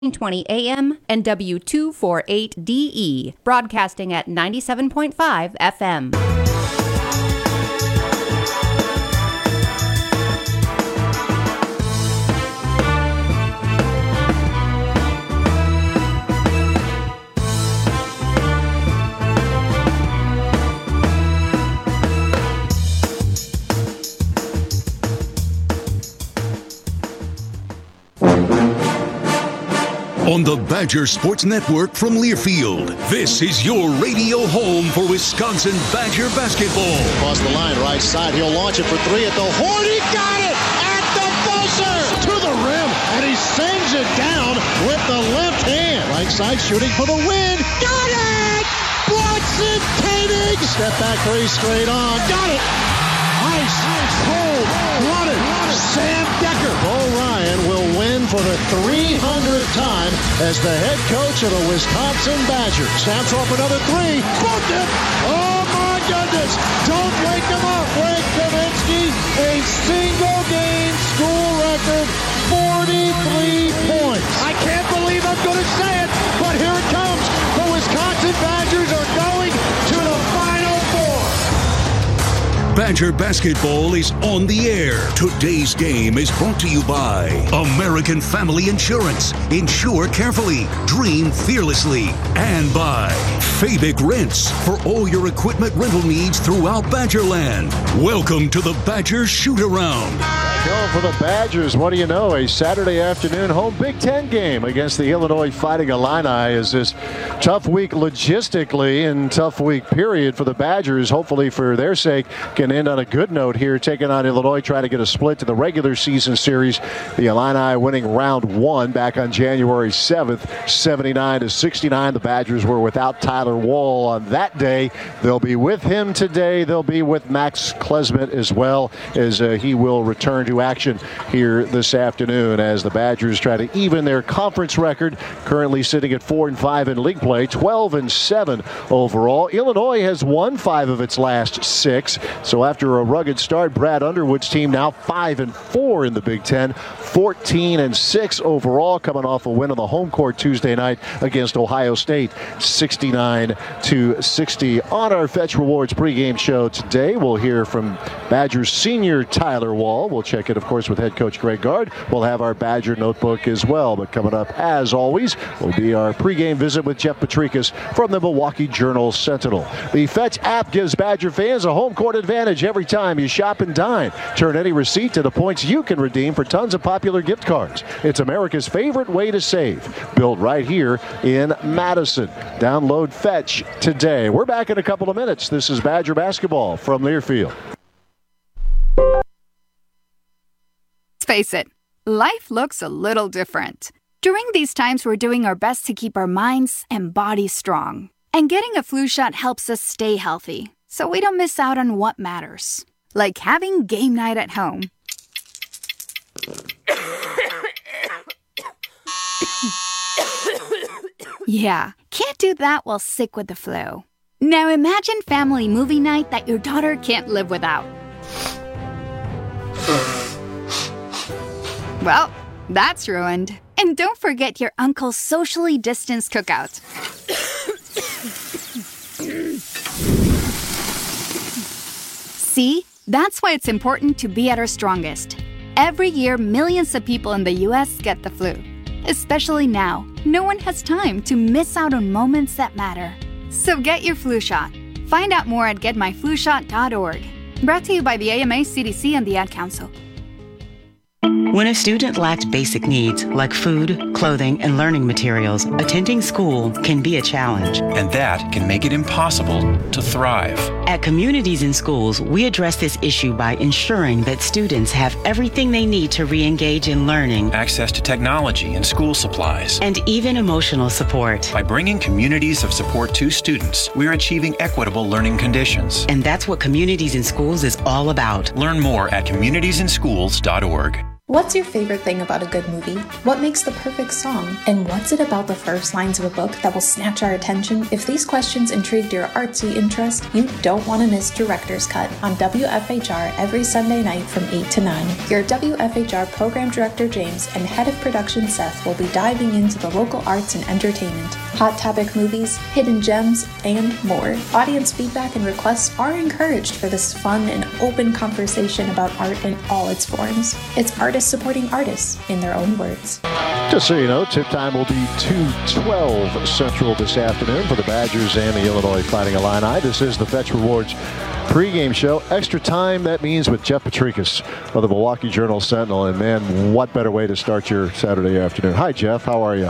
20 AM and W248DE, broadcasting at 97.5 FM. On the Badger Sports Network from Learfield, this is your radio home for Wisconsin Badger basketball. Across the line, right side, he'll launch it for three at the horn. He got it at the buzzer to the rim, and he sends it down with the left hand. Right side shooting for the win. Got it! Bronson Koenig! Step back three straight on. Got it! Ice, cold, blooded. Sam Decker. Bo Ryan will win for the 300th time as the head coach of the Wisconsin Badgers. Snaps off another three. Booked it. Oh my goodness. Don't wake him up. Frank Kaminsky, a single game school record, 43 points. I can't believe I'm going to say it, but here it comes. The Wisconsin Badgers are going to the Final Four. Badger basketball is on the air. Today's game is brought to you by American Family Insurance. Insure carefully, dream fearlessly. And by Fabic Rents for all your equipment rental needs throughout Badgerland. Welcome to the Badger Shoot-Around. Going for the Badgers. What do you know? A Saturday afternoon home Big Ten game against the Illinois Fighting Illini. Is this tough week logistically and tough week period for the Badgers. Hopefully for their sake can end on a good note here, taking on Illinois, trying to get a split to the regular season series. The Illini winning round one back on January 7th, 79-69. The Badgers were without Tyler Wall on that day. They'll be with him today. They'll be with Max Klesmit as well, as he will return to action here this afternoon as the Badgers try to even their conference record, currently sitting at 4-5 in league play, 12-7 overall. Illinois has won 5 of its last 6. So after a rugged start, Brad Underwood's team now 5-4 in the Big Ten, 14-6 overall, coming off a win on the home court Tuesday night against Ohio State, 69-60. On our Fetch Rewards pregame show today, we'll hear from Badgers senior Tyler Wall. We'll check it, of course, with head coach Greg Gard. We'll have our Badger notebook as well. But coming up, as always, will be our pregame visit with Jeff Petrikas from the Milwaukee Journal-Sentinel. The Fetch app gives Badger fans a home court advantage every time you shop and dine. Turn any receipt into points you can redeem for tons of popular gift cards. It's America's favorite way to save. Built right here in Madison. Download Fetch today. We're back in a couple of minutes. This is Badger basketball from Learfield. Let's face it, life looks a little different. During these times, we're doing our best to keep our minds and bodies strong. And getting a flu shot helps us stay healthy, so we don't miss out on what matters. Like having game night at home. Yeah, can't do that while sick with the flu. Now imagine family movie night that your daughter can't live without. Well, that's ruined. And don't forget your uncle's socially distanced cookout. See? That's why it's important to be at our strongest. Every year, millions of people in the U.S. get the flu. Especially now, no one has time to miss out on moments that matter. So get your flu shot. Find out more at getmyflushot.org. Brought to you by the AMA, CDC, and the Ad Council. When a student lacks basic needs like food, clothing, and learning materials, attending school can be a challenge. And that can make it impossible to thrive. At Communities in Schools, we address this issue by ensuring that students have everything they need to re-engage in learning, access to technology and school supplies, and even emotional support. By bringing communities of support to students, we're achieving equitable learning conditions. And that's what Communities in Schools is all about. Learn more at communitiesinschools.org. What's your favorite thing about a good movie? What makes the perfect song? And what's it about the first lines of a book that will snatch our attention? If these questions intrigued your artsy interest, you don't want to miss Director's Cut on WFHR every Sunday night from 8 to 9. Your WFHR Program Director James and Head of Production Seth will be diving into the local arts and entertainment, hot topic movies, hidden gems, and more. Audience feedback and requests are encouraged for this fun and open conversation about art in all its forms. It's artists supporting artists in their own words. Just so you know, tip time will be 2:12 Central this afternoon for the Badgers and the Illinois Fighting Illini. This is the Fetch Rewards pregame show. Extra time, that means with Jeff Petrikis of the Milwaukee Journal-Sentinel. And man, what better way to start your Saturday afternoon. Hi, Jeff. How are you?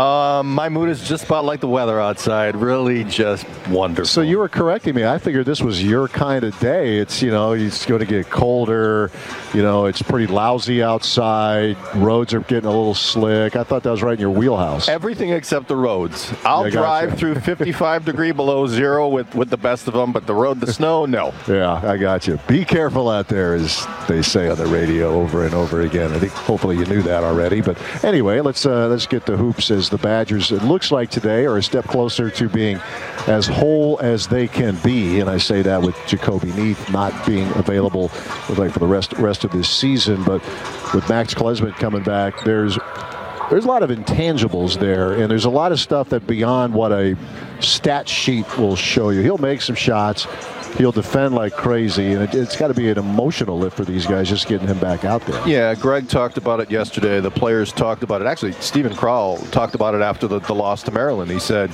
My mood is just about like the weather outside. Really just wonderful. So you were correcting me. I figured this was your kind of day. It's, it's going to get colder. It's pretty lousy outside. Roads are getting a little slick. I thought that was right in your wheelhouse. Everything except the roads. I'll drive through 55 degree below zero with the best of them, but the snow, no. Yeah, I got you. Be careful out there, as they say on the radio over and over again. I think hopefully you knew that already. But anyway, let's get to hoops as the Badgers, it looks like today, are a step closer to being as whole as they can be. And I say that with Jacoby Neath not being available for the rest of this season. But with Max Klesmit coming back, there's a lot of intangibles there, and there's a lot of stuff that beyond what a stat sheet will show you. He'll make some shots. He'll defend like crazy, and it's got to be an emotional lift for these guys just getting him back out there. Yeah, Greg talked about it yesterday. The players talked about it. Actually, Stephen Crowell talked about it after the loss to Maryland. He said,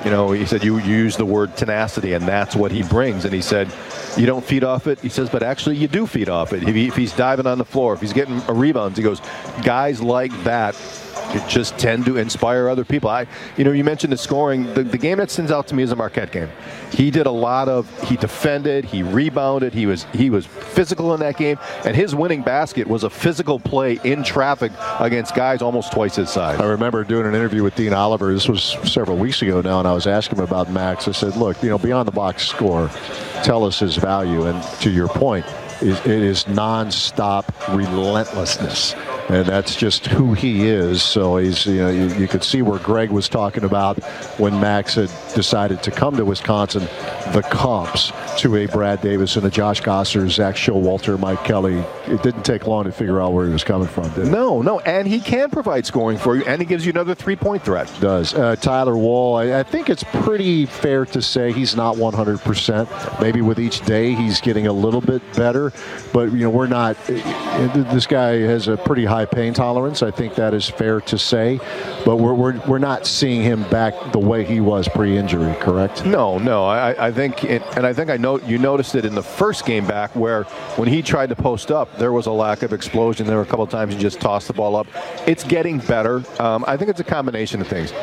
you use the word tenacity, and that's what he brings. And he said, you don't feed off it. He says, but actually you do feed off it. If he's diving on the floor, if he's getting a rebound, he goes, guys like that just tend to inspire other people. You mentioned the scoring. The game that stands out to me is the Marquette game. He did he defended, he rebounded, he was physical in that game, and his winning basket was a physical play in traffic against guys almost twice his size. I remember doing an interview with Dean Oliver. This was several weeks ago now, and I was asking him about Max. I said, look, beyond the box score, tell us his value. And to your point, it is nonstop relentlessness. And that's just who he is. So he's, you could see where Greg was talking about when Max had decided to come to Wisconsin, the comps to a Brad Davis and a Josh Gosser, Zach Showalter, Mike Kelly. It didn't take long to figure out where he was coming from, did it? No, and he can provide scoring for you, and he gives you another three-point threat. Does. Tyler Wall, I think it's pretty fair to say he's not 100%. Maybe with each day he's getting a little bit better, but we're not. This guy has a pretty high pain tolerance. I think that is fair to say, but we're not seeing him back the way he was pre-injury. Correct? No. I think you noticed it in the first game back, where when he tried to post up, there was a lack of explosion. There were a couple of times he just tossed the ball up. It's getting better. I think it's a combination of things.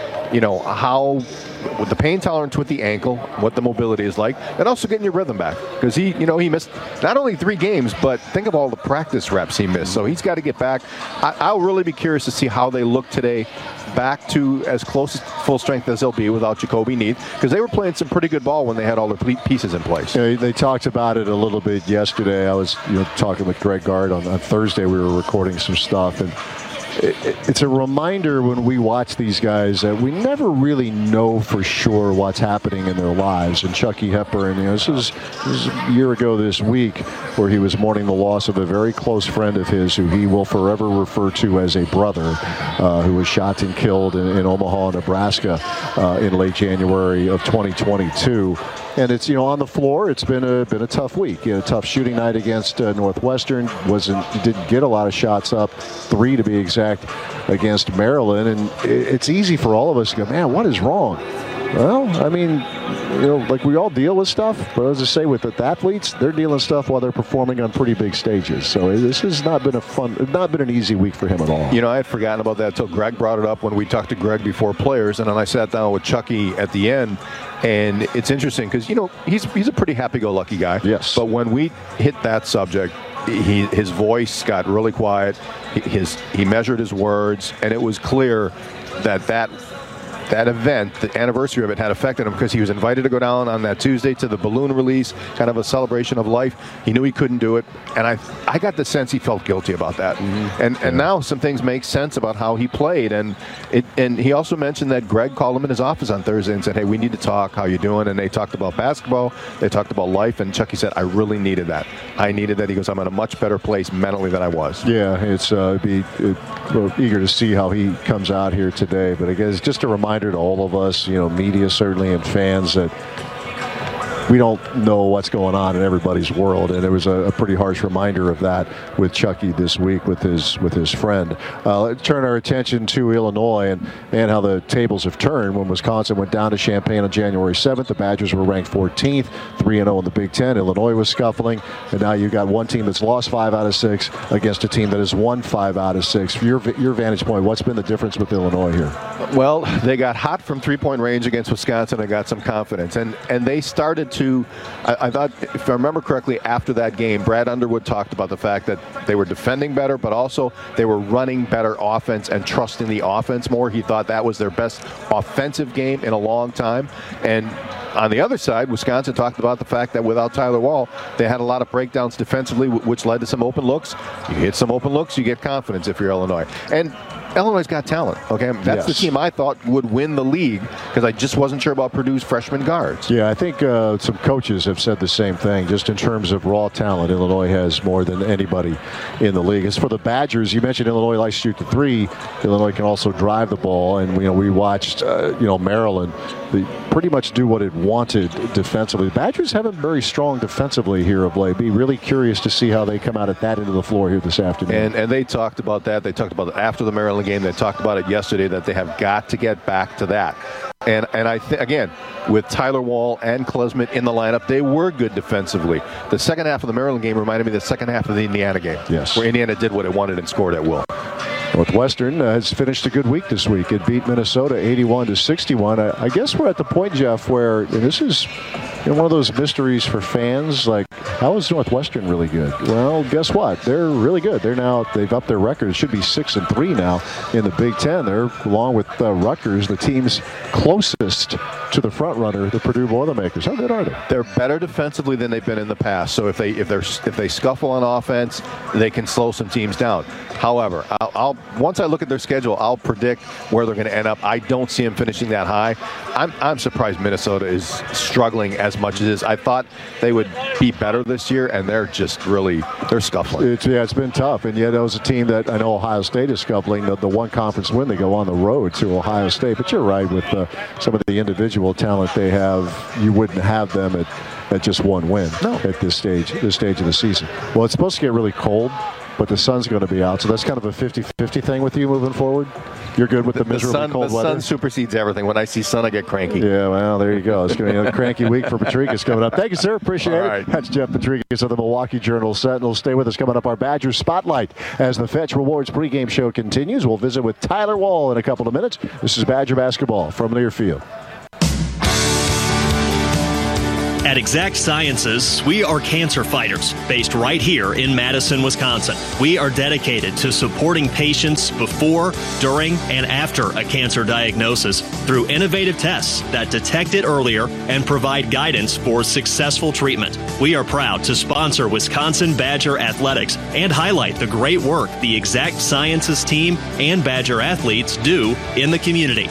How with the pain tolerance with the ankle, what the mobility is like, and also getting your rhythm back, because he missed not only 3 games, but think of all the practice reps he missed. So he's got to get back. I'll really be curious to see how they look today, back to as close to full strength as they'll be without Jacoby Neath, because they were playing some pretty good ball when they had all the pieces in place. They talked about it a little bit yesterday. I was talking with Greg Gard on Thursday. We were recording some stuff, and it's a reminder when we watch these guys that we never really know for sure what's happening in their lives. And Chucky Hepburn, this is a year ago this week, where he was mourning the loss of a very close friend of his who he will forever refer to as a brother, who was shot and killed in Omaha, Nebraska in late January of 2022. And it's, on the floor, it's been a tough week. A tough shooting night against Northwestern. Didn't get a lot of shots up, 3 to be exact, against Maryland. And it's easy for all of us to go, man, what is wrong? Well, I mean, like we all deal with stuff, but as I say, with the athletes, they're dealing stuff while they're performing on pretty big stages. So this has not been an easy week for him at all. I had forgotten about that until Greg brought it up when we talked to Greg before players, and then I sat down with Chucky at the end. And it's interesting because, he's a pretty happy-go-lucky guy. Yes. But when we hit that subject, his voice got really quiet. He measured his words, and it was clear that that event, the anniversary of it, had affected him because he was invited to go down on that Tuesday to the balloon release, kind of a celebration of life. He knew he couldn't do it, and I got the sense he felt guilty about that. And now some things make sense about how he played, and he also mentioned that Greg called him in his office on Thursday and said, "Hey, we need to talk. How you doing?" And they talked about basketball, they talked about life, and Chucky said, "I really needed that. I needed that." He goes, "I'm in a much better place mentally than I was." Yeah, we're eager to see how he comes out here today. But again, it's just a reminder to all of us, media certainly, and fans, that we don't know what's going on in everybody's world, and there was a pretty harsh reminder of that with Chucky this week with his friend. Let's turn our attention to Illinois and how the tables have turned. When Wisconsin went down to Champaign on January 7th, the Badgers were ranked 14th, 3-0 in the Big Ten. Illinois was scuffling, and now you've got one team that's lost 5 out of 6 against a team that has won 5 out of 6. From your vantage point, what's been the difference with Illinois here? Well, they got hot from three-point range against Wisconsin and got some confidence, and they started to, I thought, if I remember correctly, after that game, Brad Underwood talked about the fact that they were defending better, but also they were running better offense and trusting the offense more. He thought that was their best offensive game in a long time. And on the other side, Wisconsin talked about the fact that without Tyler Wall, they had a lot of breakdowns defensively, which led to some open looks. You hit some open looks, you get confidence if you're Illinois. And Illinois' got talent, okay? That's the team I thought would win the league, because I just wasn't sure about Purdue's freshman guards. Yeah, I think some coaches have said the same thing. Just in terms of raw talent, Illinois has more than anybody in the league. As for the Badgers, you mentioned Illinois likes to shoot the three. Illinois can also drive the ball, and we watched Maryland pretty much do what it wanted defensively. The Badgers haven't been very strong defensively here of late. Be really curious to see how they come out at that end of the floor here this afternoon. And they talked about that. They talked about it after the Maryland game. They talked about it yesterday, that they have got to get back to that. And I think, again, with Tyler Wall and Klesmit in the lineup, they were good defensively. The second half of the Maryland game reminded me of the second half of the Indiana game, where Indiana did what it wanted and scored at will. Northwestern has finished a good week this week. It beat Minnesota 81-61. I guess we're at the point, Jeff, where this is one of those mysteries for fans. Like, how is Northwestern really good? Well, guess what? They're really good. They've upped their record. It should be 6-3 now in the Big Ten. They're, along with Rutgers, the teams closest to the front runner, the Purdue Boilermakers. How good are they? They're better defensively than they've been in the past. So if they scuffle on offense, they can slow some teams down. However, once I look at their schedule, I'll predict where they're going to end up. I don't see them finishing that high. I'm surprised Minnesota is struggling as much as it is. I thought they would be better this year, and they're just they're scuffling. It's been tough, and yet it was a team that I know Ohio State is scuffling. The one conference win, they go on the road to Ohio State. But you're right, with some of the individual talent they have, you wouldn't have them at just one win at this stage of the season. Well, it's supposed to get really cold, but the sun's going to be out, so that's kind of a 50-50 thing with you moving forward. You're good with the miserably cold weather? The sun supersedes everything. When I see sun, I get cranky. Yeah, well, there you go. It's going to be a cranky week for Patrikas coming up. Thank you, sir. Appreciate it. That's Jeff Patrikas of the Milwaukee Journal-Sentinel. Stay with us. Coming up, our Badgers Spotlight as the Fetch Rewards pregame show continues. We'll visit with Tyler Wall in a couple of minutes. This is Badger basketball from Learfield. At Exact Sciences, we are cancer fighters based right here in Madison, Wisconsin. We are dedicated to supporting patients before, during, and after a cancer diagnosis through innovative tests that detect it earlier and provide guidance for successful treatment. We are proud to sponsor Wisconsin Badger Athletics and highlight the great work the Exact Sciences team and Badger athletes do in the community.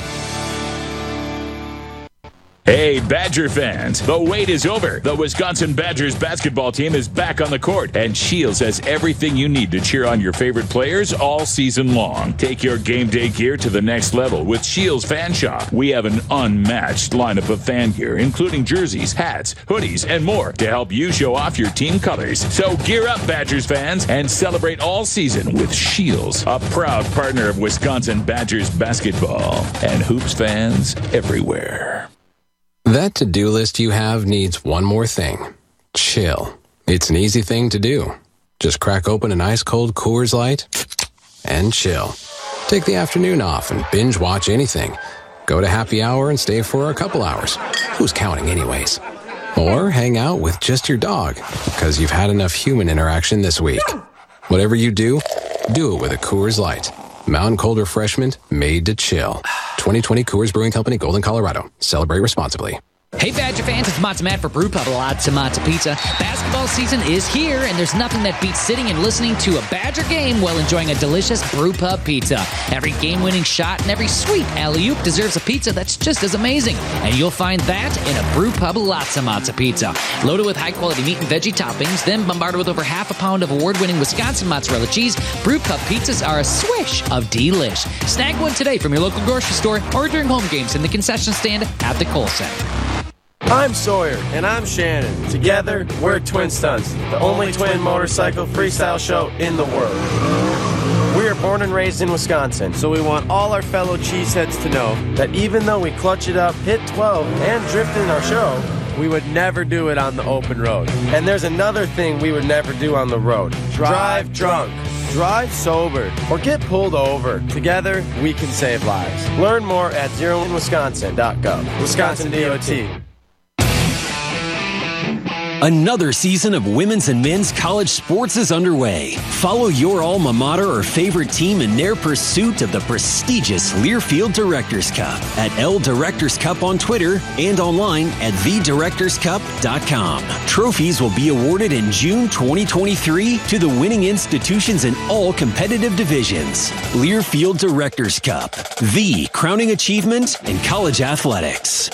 Hey, Badger fans, the wait is over. The Wisconsin Badgers basketball team is back on the court, and Shields has everything you need to cheer on your favorite players all season long. Take your game day gear to the next level with Shields Fan Shop. We have an unmatched lineup of fan gear, including jerseys, hats, hoodies, and more to help you show off your team colors. So gear up, Badgers fans, and celebrate all season with Shields, a proud partner of Wisconsin Badgers basketball and hoops fans everywhere. That to-do list you have needs one more thing. Chill. It's an easy thing to do. Just crack open an ice-cold Coors Light and chill. Take the afternoon off and binge watch anything. Go to happy hour and stay for a couple hours. Who's counting anyways? Or hang out with just your dog because you've had enough human interaction this week. Whatever you do, do it with a Coors Light. Mountain Cold Refreshment made to chill. 2020 Coors Brewing Company, Golden, Colorado. Celebrate responsibly. Hey, Badger fans, it's Matza Matt for Brew Pub Lots Matza Pizza. Basketball season is here, and there's nothing that beats sitting and listening to a Badger game while enjoying a delicious Brew Pub pizza. Every game-winning shot and every sweet alley-oop deserves a pizza that's just as amazing, and you'll find that in a Brew Pub Lots Matza Pizza. Loaded with high-quality meat and veggie toppings, then bombarded with over half a pound of award-winning Wisconsin mozzarella cheese, Brew Pub pizzas are a swish of delish. Snag one today from your local grocery store or during home games in the concession stand at the Kohl Center. I'm Sawyer, and I'm Shannon. Together, we're Twin Stunts, the only twin motorcycle freestyle show in the world. We are born and raised in Wisconsin, so we want all our fellow cheeseheads to know that even though we clutch it up, hit 12, and drift in our show, we would never do it on the open road. And there's another thing we would never do on the road. Drive drunk. Drive sober or get pulled over. Together, we can save lives. Learn more at zeroinwisconsin.gov. Wisconsin DOT. Another season of women's and men's college sports is underway. Follow your alma mater or favorite team in their pursuit of the prestigious Learfield Directors Cup at L Directors Cup on Twitter and online at thedirectorscup.com. Trophies will be awarded in June 2023 to the winning institutions in all competitive divisions. Learfield Directors Cup, the crowning achievement in college athletics.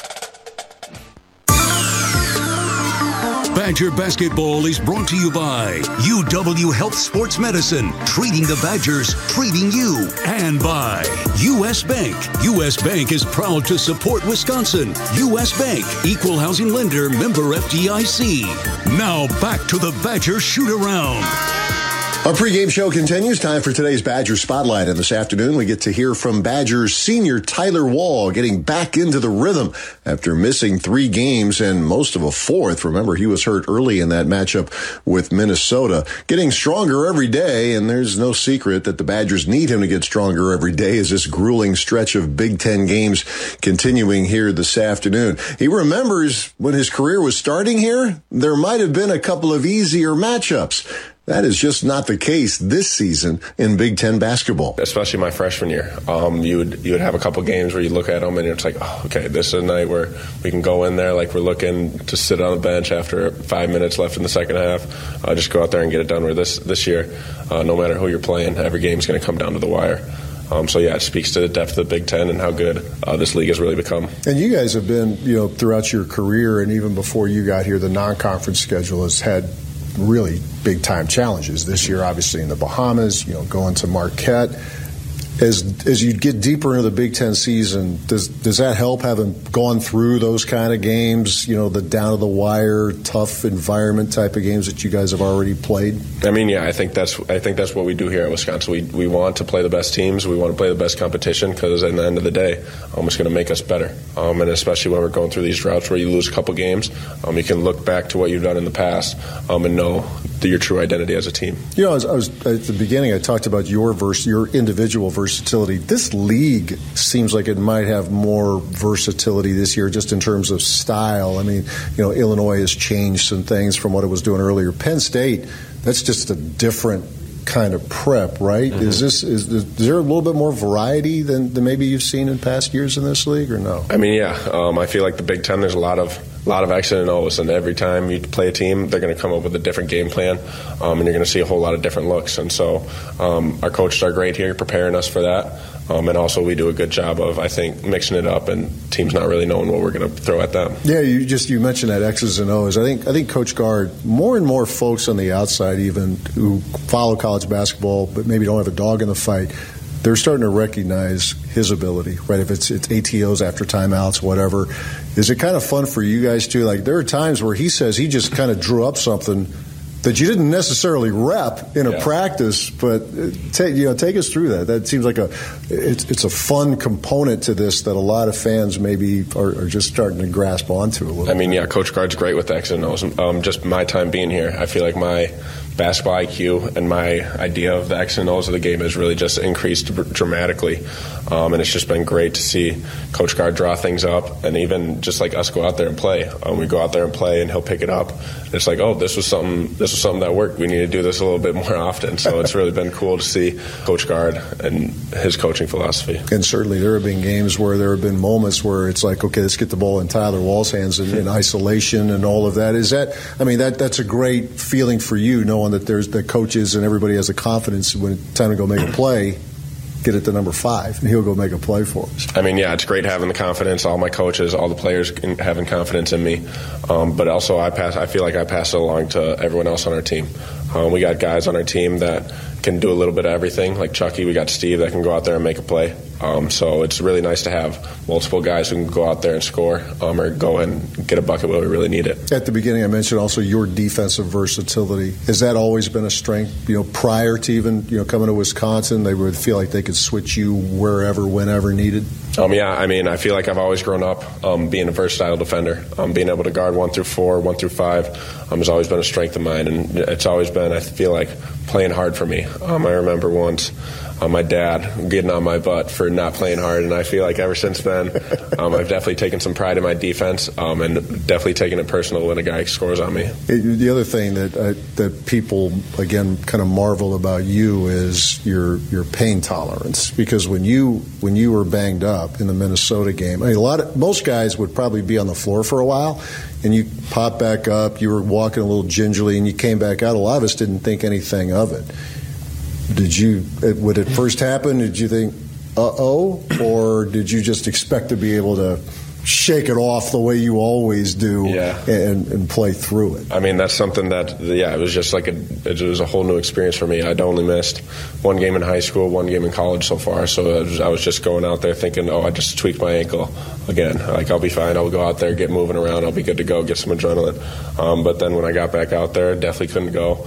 Badger Basketball is brought to you by UW Health Sports Medicine, treating the Badgers, treating you, and by U.S. Bank. U.S. Bank is proud to support Wisconsin. U.S. Bank, equal housing lender, member FDIC. Now back to the Badger shoot-around. Our pregame show continues. Time for today's Badger Spotlight. And this afternoon, we get to hear from Badgers senior Tyler Wall getting back into the rhythm after missing 3 games and most of a 4th. Remember, he was hurt early in that matchup with Minnesota. Getting stronger every day, and there's no secret that the Badgers need him to get stronger every day as this grueling stretch of Big Ten games continuing here this afternoon. He remembers when his career was starting here, there might have been a couple of easier matchups. That is just not the case this season in Big Ten basketball. Especially my freshman year. You would have a couple games where you look at them and it's like, oh, okay, this is a night where we can go in there like we're looking to sit on the bench after 5 minutes left in the second half. Just go out there and get it done. Where this year, no matter who you're playing, every game is going to come down to the wire. So, yeah, it speaks to the depth of the Big Ten and how good this league has really become. And you guys have been, throughout your career and even before you got here, the non-conference schedule has had really big-time challenges. This year, obviously, in the Bahamas, going to Marquette. As you get deeper into the Big Ten season, does that help, having gone through those kind of games, the down-to-the-wire, tough environment type of games that you guys have already played? I mean, yeah, I think that's what we do here at Wisconsin. We want to play the best teams. We want to play the best competition because at the end of the day, it's going to make us better. And especially when we're going through these droughts where you lose a couple games, you can look back to what you've done in the past and know your true identity as a team. I was at the beginning, I talked about your individual versatility. This league seems like it might have more versatility this year just in terms of style. I mean, Illinois has changed some things from what it was doing earlier. Penn State, that's just a different kind of prep, right? Mm-hmm. Is there a little bit more variety than maybe you've seen in past years in this league, or no? I mean, yeah. I feel like the Big Ten, there's a lot of X and O's, and every time you play a team, they're going to come up with a different game plan, and you're going to see a whole lot of different looks. And so our coaches are great here preparing us for that. And also we do a good job of, I think, mixing it up and teams not really knowing what we're going to throw at them. Yeah, you mentioned that X's and O's. I think Coach Gard, more and more folks on the outside even who follow college basketball but maybe don't have a dog in the fight, they're starting to recognize his ability, right? If it's ATOs after timeouts, whatever. Is it kind of fun for you guys too? Like, there are times where he says he just kind of drew up something that you didn't necessarily rep in a practice, but take us through that. That seems like it's a fun component to this that a lot of fans maybe are just starting to grasp onto a little bit. I mean, yeah, Coach Gard's great with X and O's. Just my time being here, I feel like my basketball IQ and my idea of the X and O's of the game has really just increased dramatically. And it's just been great to see Coach Gard draw things up, and even just like us go out there and play. We go out there and play, and he'll pick it up. And it's like, oh, this was something that worked. We need to do this a little bit more often. So it's really been cool to see Coach Gard and his coaching philosophy. And certainly there have been games where there have been moments where it's like, okay, let's get the ball in Tyler Wall's hands in isolation and all of that. Is that? I mean, that's a great feeling for you, knowing that there's the coaches and everybody has the confidence when it's time to go make a play. Get it to number 5, and he'll go make a play for us. I mean, yeah, it's great having the confidence. All my coaches, all the players having confidence in me. But also, I feel like I pass it along to everyone else on our team. We got guys on our team that can do a little bit of everything. Like Chucky, we got Steve that can go out there and make a play. So it's really nice to have multiple guys who can go out there and score or go and get a bucket where we really need it. At the beginning, I mentioned also your defensive versatility. Has that always been a strength? Prior to even coming to Wisconsin, they would feel like they could switch you wherever, whenever needed. Yeah, I mean, I feel like I've always grown up being a versatile defender. Being able to guard 1 through 4, 1 through 5 has always been a strength of mine, and it's always been, I feel like, playing hard for me. I remember once my dad getting on my butt for not playing hard, and I feel like ever since then I've definitely taken some pride in my defense and definitely taken it personal when a guy scores on me. The other thing that people, again, kind of marvel about you is your pain tolerance, because when you were banged up in the Minnesota game, I mean, most guys would probably be on the floor for a while, and you pop back up, you were walking a little gingerly, and you came back out. A lot of us didn't think anything of it. When it first happened, did you think, uh-oh, or did you just expect to be able to shake it off the way you always do and play through it? I mean, that's something that, it was just like it was a whole new experience for me. I'd only missed 1 game in high school, 1 game in college so far, so I was just going out there thinking, I just tweaked my ankle again. Like, I'll be fine. I'll go out there, get moving around. I'll be good to go, get some adrenaline. But then when I got back out there, definitely couldn't go.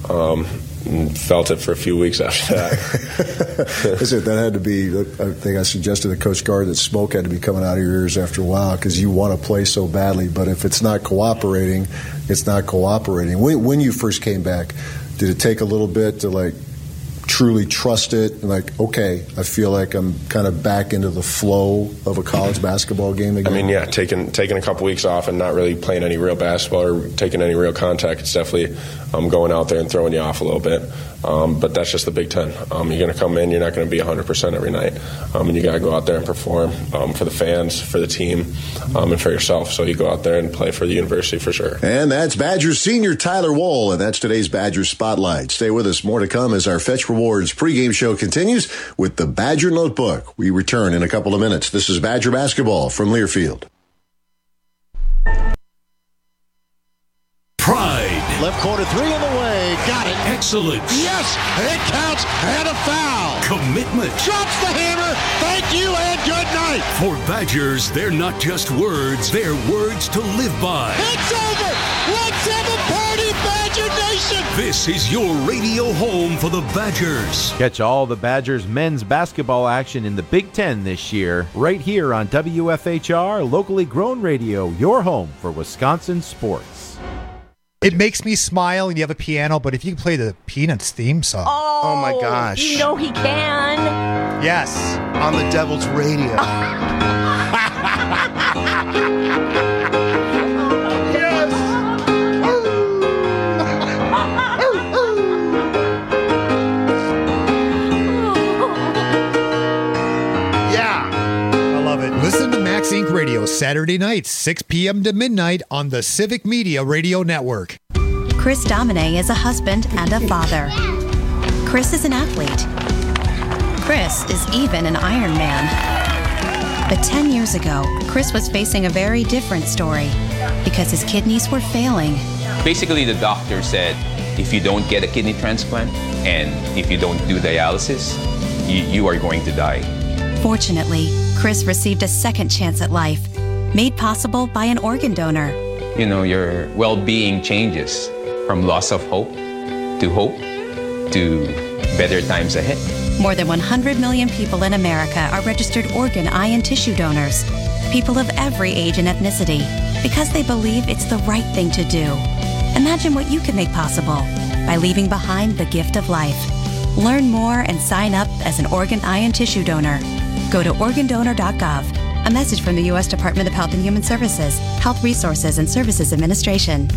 Felt it for a few weeks after that. That had to be, I think I suggested to Coach Gard that smoke had to be coming out of your ears after a while, because you want to play so badly, but if it's not cooperating, it's not cooperating. When you first came back, did it take a little bit to truly trust it and okay, I feel like I'm kind of back into the flow of a college basketball game again? I mean, taking a couple weeks off and not really playing any real basketball or taking any real contact, it's definitely going out there and throwing you off a little bit. But that's just the Big Ten. You're going to come in, you're not going to be 100% every night. And you got to go out there and perform for the fans, for the team, and for yourself. So you go out there and play for the university for sure. And that's Badgers senior Tyler Wall, and that's today's Badgers Spotlight. Stay with us. More to come as our Fetch Rewards pregame show continues with the Badger Notebook. We return in a couple of minutes. This is Badger Basketball from Learfield. Pride. Left corner 3 on the way. Got it. Excellence. Yes, it counts, and a foul. Commitment. Drops the hammer. Thank you and good night. For Badgers, they're not just words, they're words to live by. It's over. Let's have a party, Badger Nation. This is your radio home for the Badgers. Catch all the Badgers men's basketball action in the Big Ten this year, right here on WFHR, locally grown radio, your home for Wisconsin sports. It makes me smile, and you have a piano, but if you can play the Peanuts theme song. Oh my gosh. You know he can. Yes. On the Devil's Radio. Listen to Max Inc. Radio Saturday nights, 6 p.m. to midnight on the Civic Media Radio Network. Chris Domine is a husband and a father. Chris is an athlete. Chris is even an Iron Man. But 10 years ago, Chris was facing a very different story because his kidneys were failing. Basically, the doctor said, if you don't get a kidney transplant and if you don't do dialysis, you are going to die. Fortunately, Chris received a second chance at life, made possible by an organ donor. You know, your well-being changes from loss of hope to better times ahead. More than 100 million people in America are registered organ, eye, and tissue donors. People of every age and ethnicity, because they believe it's the right thing to do. Imagine what you can make possible. by leaving behind the gift of life. Learn more and sign up as an organ, eye, and tissue donor. Go to organdonor.gov. A message from the U.S. Department of Health and Human Services, Health Resources and Services Administration.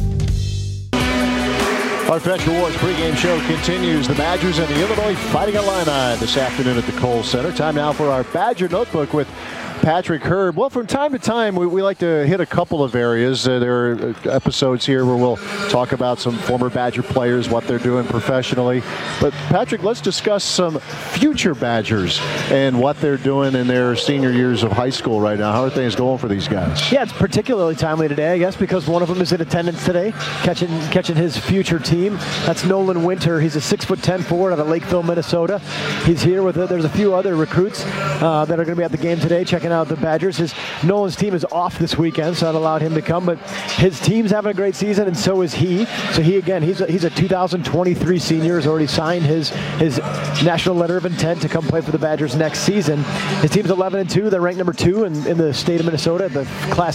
Our Fetcher Wars pregame show continues. The Badgers and the Illinois Fighting Illini this afternoon at the Kohl Center. Time now for our Badger Notebook with Patrick Herb. Well, from time to time, we like to hit a couple of areas. There are episodes here where we'll talk about some former Badger players, what they're doing professionally. But, Patrick, let's discuss some future Badgers and what they're doing in their senior years of high school right now. How are things going for these guys? Yeah, it's particularly timely today, I guess, because one of them is in attendance today, catching his future team. That's Nolan Winter. He's a 6'10" forward out of Lakeville, Minnesota. He's here with there's a few other recruits that are going to be at the game today, checking out the Badgers. Nolan's team is off this weekend, so that allowed him to come, but his team's having a great season, and so is he. So he's a 2023 senior, has already signed his national letter of intent to come play for the Badgers next season. His team's 11-2. They're ranked number 2 in the state of Minnesota, the Class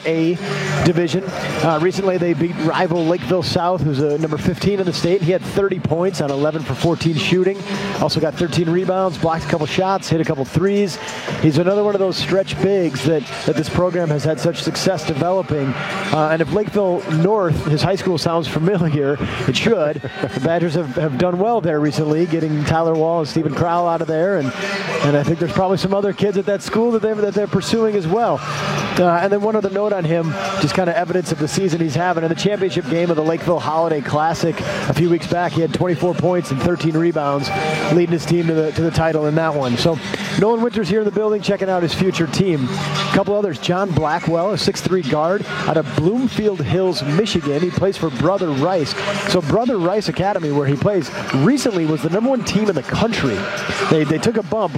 4A division. Recently, they beat rival Lakeville South, who's number 15 in the state. He had 30 points on 11 for 14 shooting. Also got 13 rebounds, blocked a couple shots, hit a couple threes. He's another one of those stretch bigs that this program has had such success developing. And if Lakeville North, his high school, sounds familiar, it should. The Badgers have done well there recently, getting Tyler Wall and Stephen Crowell out of there. And I think there's probably some other kids at that school that they're pursuing as well. And then one other note on him, just kind of evidence of the season he's having. In the championship game of the Lakeville Holiday Classic a few weeks back, he had 24 points and 13 rebounds, leading his team to the title in that one. So Nolan Winter's here in the building, checking out his future team. A couple others, John Blackwell, a 6'3" guard out of Bloomfield Hills, Michigan. He plays for Brother Rice. So Brother Rice Academy, where he plays, recently was the number 1 team in the country. They took a bump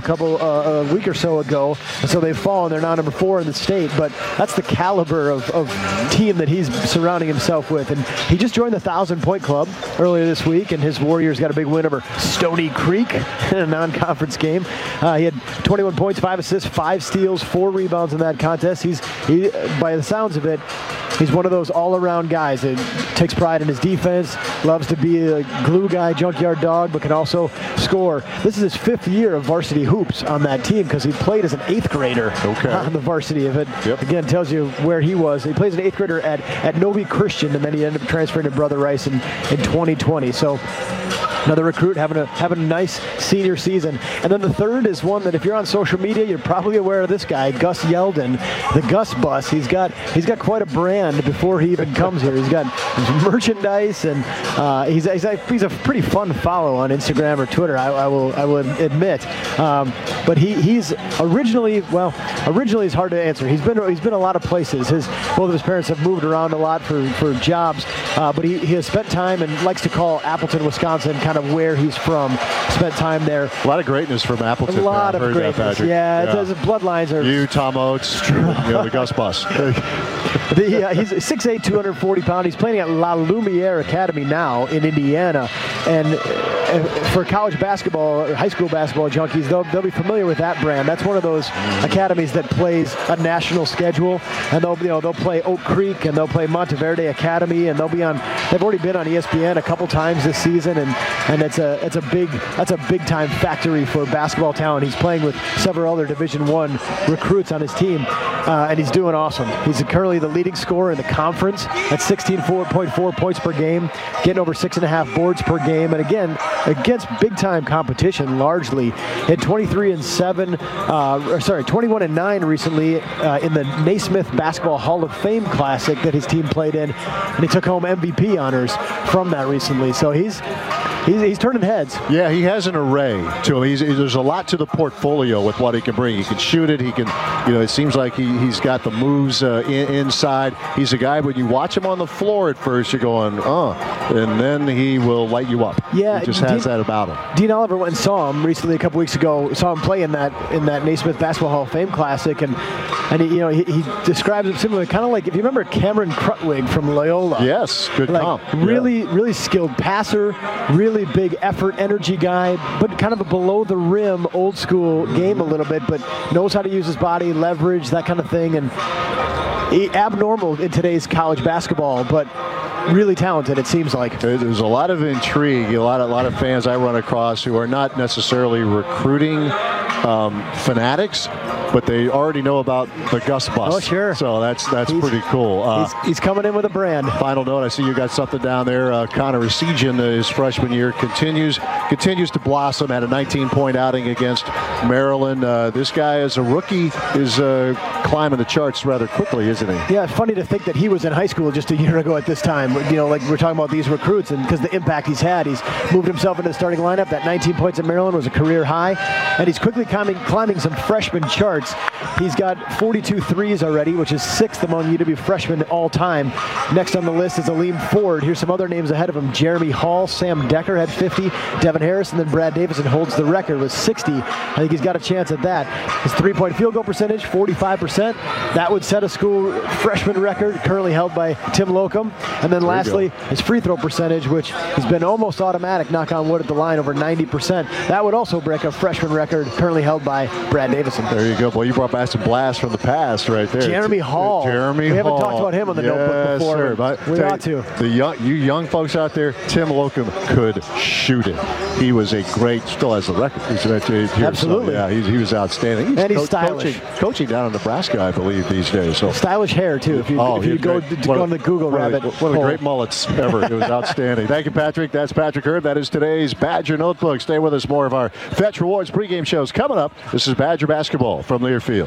a week or so ago, and so they've fallen. They're now number 4 in the state, but that's the caliber of team that he's surrounding himself with. And he just joined the 1,000-point club earlier this week, and his Warriors got a big win over Stony Creek in a non-conference game. He had 21 points, 5 assists, 5 steals, 4 rebounds in that contest. He, by the sounds of it, he's one of those all-around guys that takes pride in his defense, loves to be a glue guy, junkyard dog, but can also score. This is his 5th year of varsity hoops on that team because he played as an 8th grader on the varsity of it. Yep. Again, tells you where he was. He plays an 8th grader at Novi Christian, and then he ended up transferring to Brother Rice in 2020. So another recruit having a nice senior season. And then the third is one that if you're on social media, you're probably aware of this guy, Gus Yeldon, the Gus Bus. He's got quite a brand before he even comes here. He's got merchandise, and he's a pretty fun follow on Instagram or Twitter, I will admit. But he's originally it's hard to answer. He's been a lot of places. Both of his parents have moved around a lot for jobs, but he has spent time and likes to call Appleton, Wisconsin, kind of where he's from. Spent time there. A lot of greatness from Appleton. A lot of greatness. The bloodlines are. You, Tom Oates, the Gus Bus. He's 6'8", 240 pounds. He's playing at La Lumiere Academy now in Indiana, and for college basketball, or high school basketball junkies, they'll be familiar with that brand. That's one of those academies that plays a national schedule, and they'll play Oak Creek, and they'll play Monteverde Academy, and they've already been on ESPN a couple times this season, and that's a big time factory for basketball talent. He's playing with several other Division I recruits on his team, and he's doing awesome. He's currently the leading scorer in the conference at 16.4 points per game, getting over 6.5 boards per game, and again, against big-time competition largely. He had 21-9 recently in the Naismith Basketball Hall of Fame Classic that his team played in, and he took home MVP honors from that recently. So he's turning heads. Yeah, he has an array to him. There's a lot to the portfolio with what he can bring. He can shoot it. He can, it seems like he's got the moves inside. He's a guy, when you watch him on the floor at first, you're going, and then he will light you up. Yeah, he just has that about him. Dean Oliver went and saw him recently a couple weeks ago. Saw him play in that Naismith Basketball Hall of Fame Classic, and he describes him similarly, kind of like if you remember Cameron Krutwig from Loyola. Yes, good comp. Really skilled passer, really big effort, energy guy, but kind of a below the rim, old school game a little bit, but knows how to use his body, leverage, that kind of thing, and abnormal in today's college basketball, but really talented, it seems like. There's a lot of intrigue, a lot of fans I run across who are not necessarily recruiting fanatics, but they already know about the Gus bus. Oh, sure. So that's pretty cool. He's coming in with a brand. Final note, I see you got something down there. Connor Essegian, his freshman year, continues to blossom, had a 19-point outing against Maryland. This guy, as a rookie, is climbing the charts rather quickly, isn't he? Yeah, funny to think that he was in high school just a year ago at this time. You know, like we're talking about these recruits, and because the impact he's had, he's moved himself into the starting lineup. That 19 points at Maryland was a career high, and he's quickly climbing some freshman charts. He's got 42 threes already, which is 6th among UW freshmen all time. Next on the list is Aleem Ford. Here's some other names ahead of him. Jeremy Hall, Sam Decker had 50, Devin Harris, and then Brad Davison holds the record with 60. I think he's got a chance at that. His three-point field goal percentage, 45%. That would set a school freshman record currently held by Tim Locum. And then lastly, his free throw percentage, which has been almost automatic, knock on wood, at the line, over 90%. That would also break a freshman record currently held by Brad Davison. There you go. Boy, you brought back some blasts from the past right there. Jeremy Hall. We haven't talked about him on the notebook before. Sir, but we ought to. You young folks out there, Tim Locum could shoot it. He was a great, still has the record. Absolutely. So, yeah, he was outstanding. He's stylish. Coaching down in Nebraska, I believe, these days. So stylish hair, too. If you go on the Google rabbit. One of the great mullets ever. It was outstanding. Thank you, Patrick. That's Patrick Hurd. That is today's Badger Notebook. Stay with us. More of our Fetch Rewards pregame shows coming up. This is Badger Basketball from Learfield.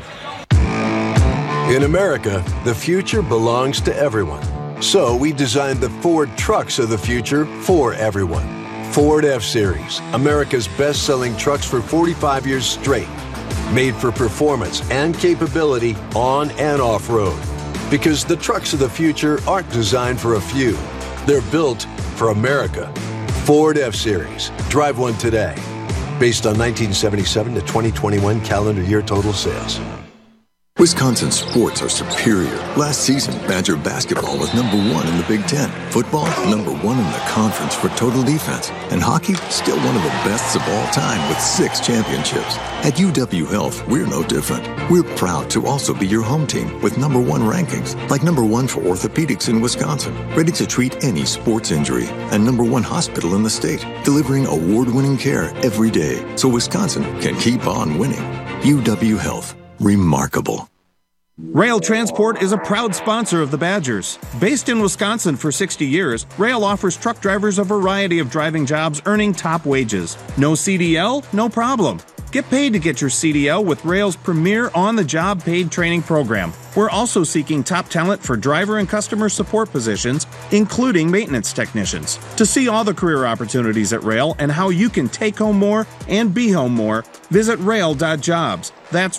In America, the future belongs to everyone. So we designed the Ford trucks of the future for everyone. Ford F-Series, America's best-selling trucks for 45 years straight. Made for performance and capability on and off-road. Because the trucks of the future aren't designed for a few. They're built for America. Ford F-Series. Drive one today. Based on 1977 to 2021 calendar year total sales. Wisconsin sports are superior. Last season, Badger basketball was #1 in the Big Ten. Football, #1 in the conference for total defense. And hockey, still one of the bests of all time with 6 championships. At UW Health, we're no different. We're proud to also be your home team with #1 rankings, like #1 for orthopedics in Wisconsin, ready to treat any sports injury, and #1 hospital in the state, delivering award-winning care every day so Wisconsin can keep on winning. UW Health. Remarkable. Rail Transport is a proud sponsor of the Badgers. Based in Wisconsin for 60 years, Rail offers truck drivers a variety of driving jobs earning top wages. No CDL? No problem. Get paid to get your CDL with Rail's premier on-the-job paid training program. We're also seeking top talent for driver and customer support positions, including maintenance technicians. To see all the career opportunities at Rail and how you can take home more and be home more, visit rail.jobs. That's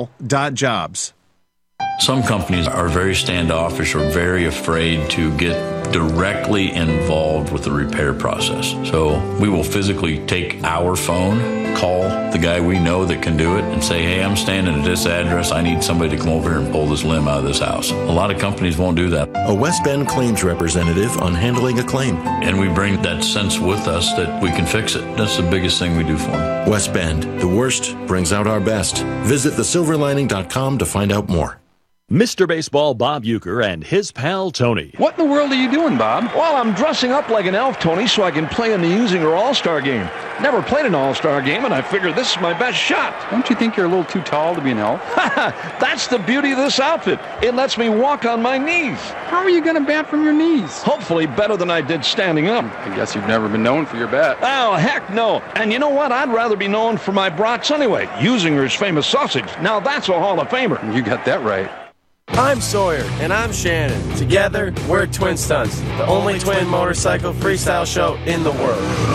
rail.jobs. Some companies are very standoffish or very afraid to get directly involved with the repair process. So we will physically take our phone, call the guy we know that can do it, and say, hey, I'm standing at this address. I need somebody to come over here and pull this limb out of this house. A lot of companies won't do that. A West Bend claims representative on handling a claim. And we bring that sense with us that we can fix it. That's the biggest thing we do for them. West Bend, the worst brings out our best. Visit thesilverlining.com to find out more. Mr. Baseball Bob Uecker and his pal Tony. What in the world are you doing, Bob? Well, I'm dressing up like an elf, Tony, so I can play in the Usinger All-Star Game. Never played an All-Star Game, and I figured this is my best shot. Don't you think you're a little too tall to be an elf? That's the beauty of this outfit. It lets me walk on my knees. How are you going to bat from your knees? Hopefully better than I did standing up. I guess you've never been known for your bat. Oh, heck no. And you know what? I'd rather be known for my brats anyway. Usinger's famous sausage. Now that's a Hall of Famer. You got that right. I'm Sawyer. And I'm Shannon. Together, we're Twin Stunts, the only twin motorcycle freestyle show in the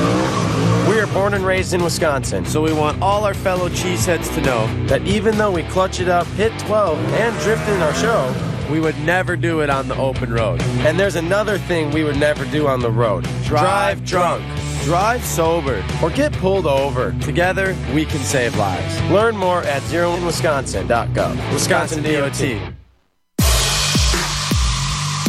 world. We are born and raised in Wisconsin, so we want all our fellow cheeseheads to know that even though we clutch it up, hit 12, and drift in our show, we would never do it on the open road. And there's another thing we would never do on the road. Drive drunk. Drive sober or get pulled over. Together, we can save lives. Learn more at zeroinwisconsin.gov. Wisconsin DOT.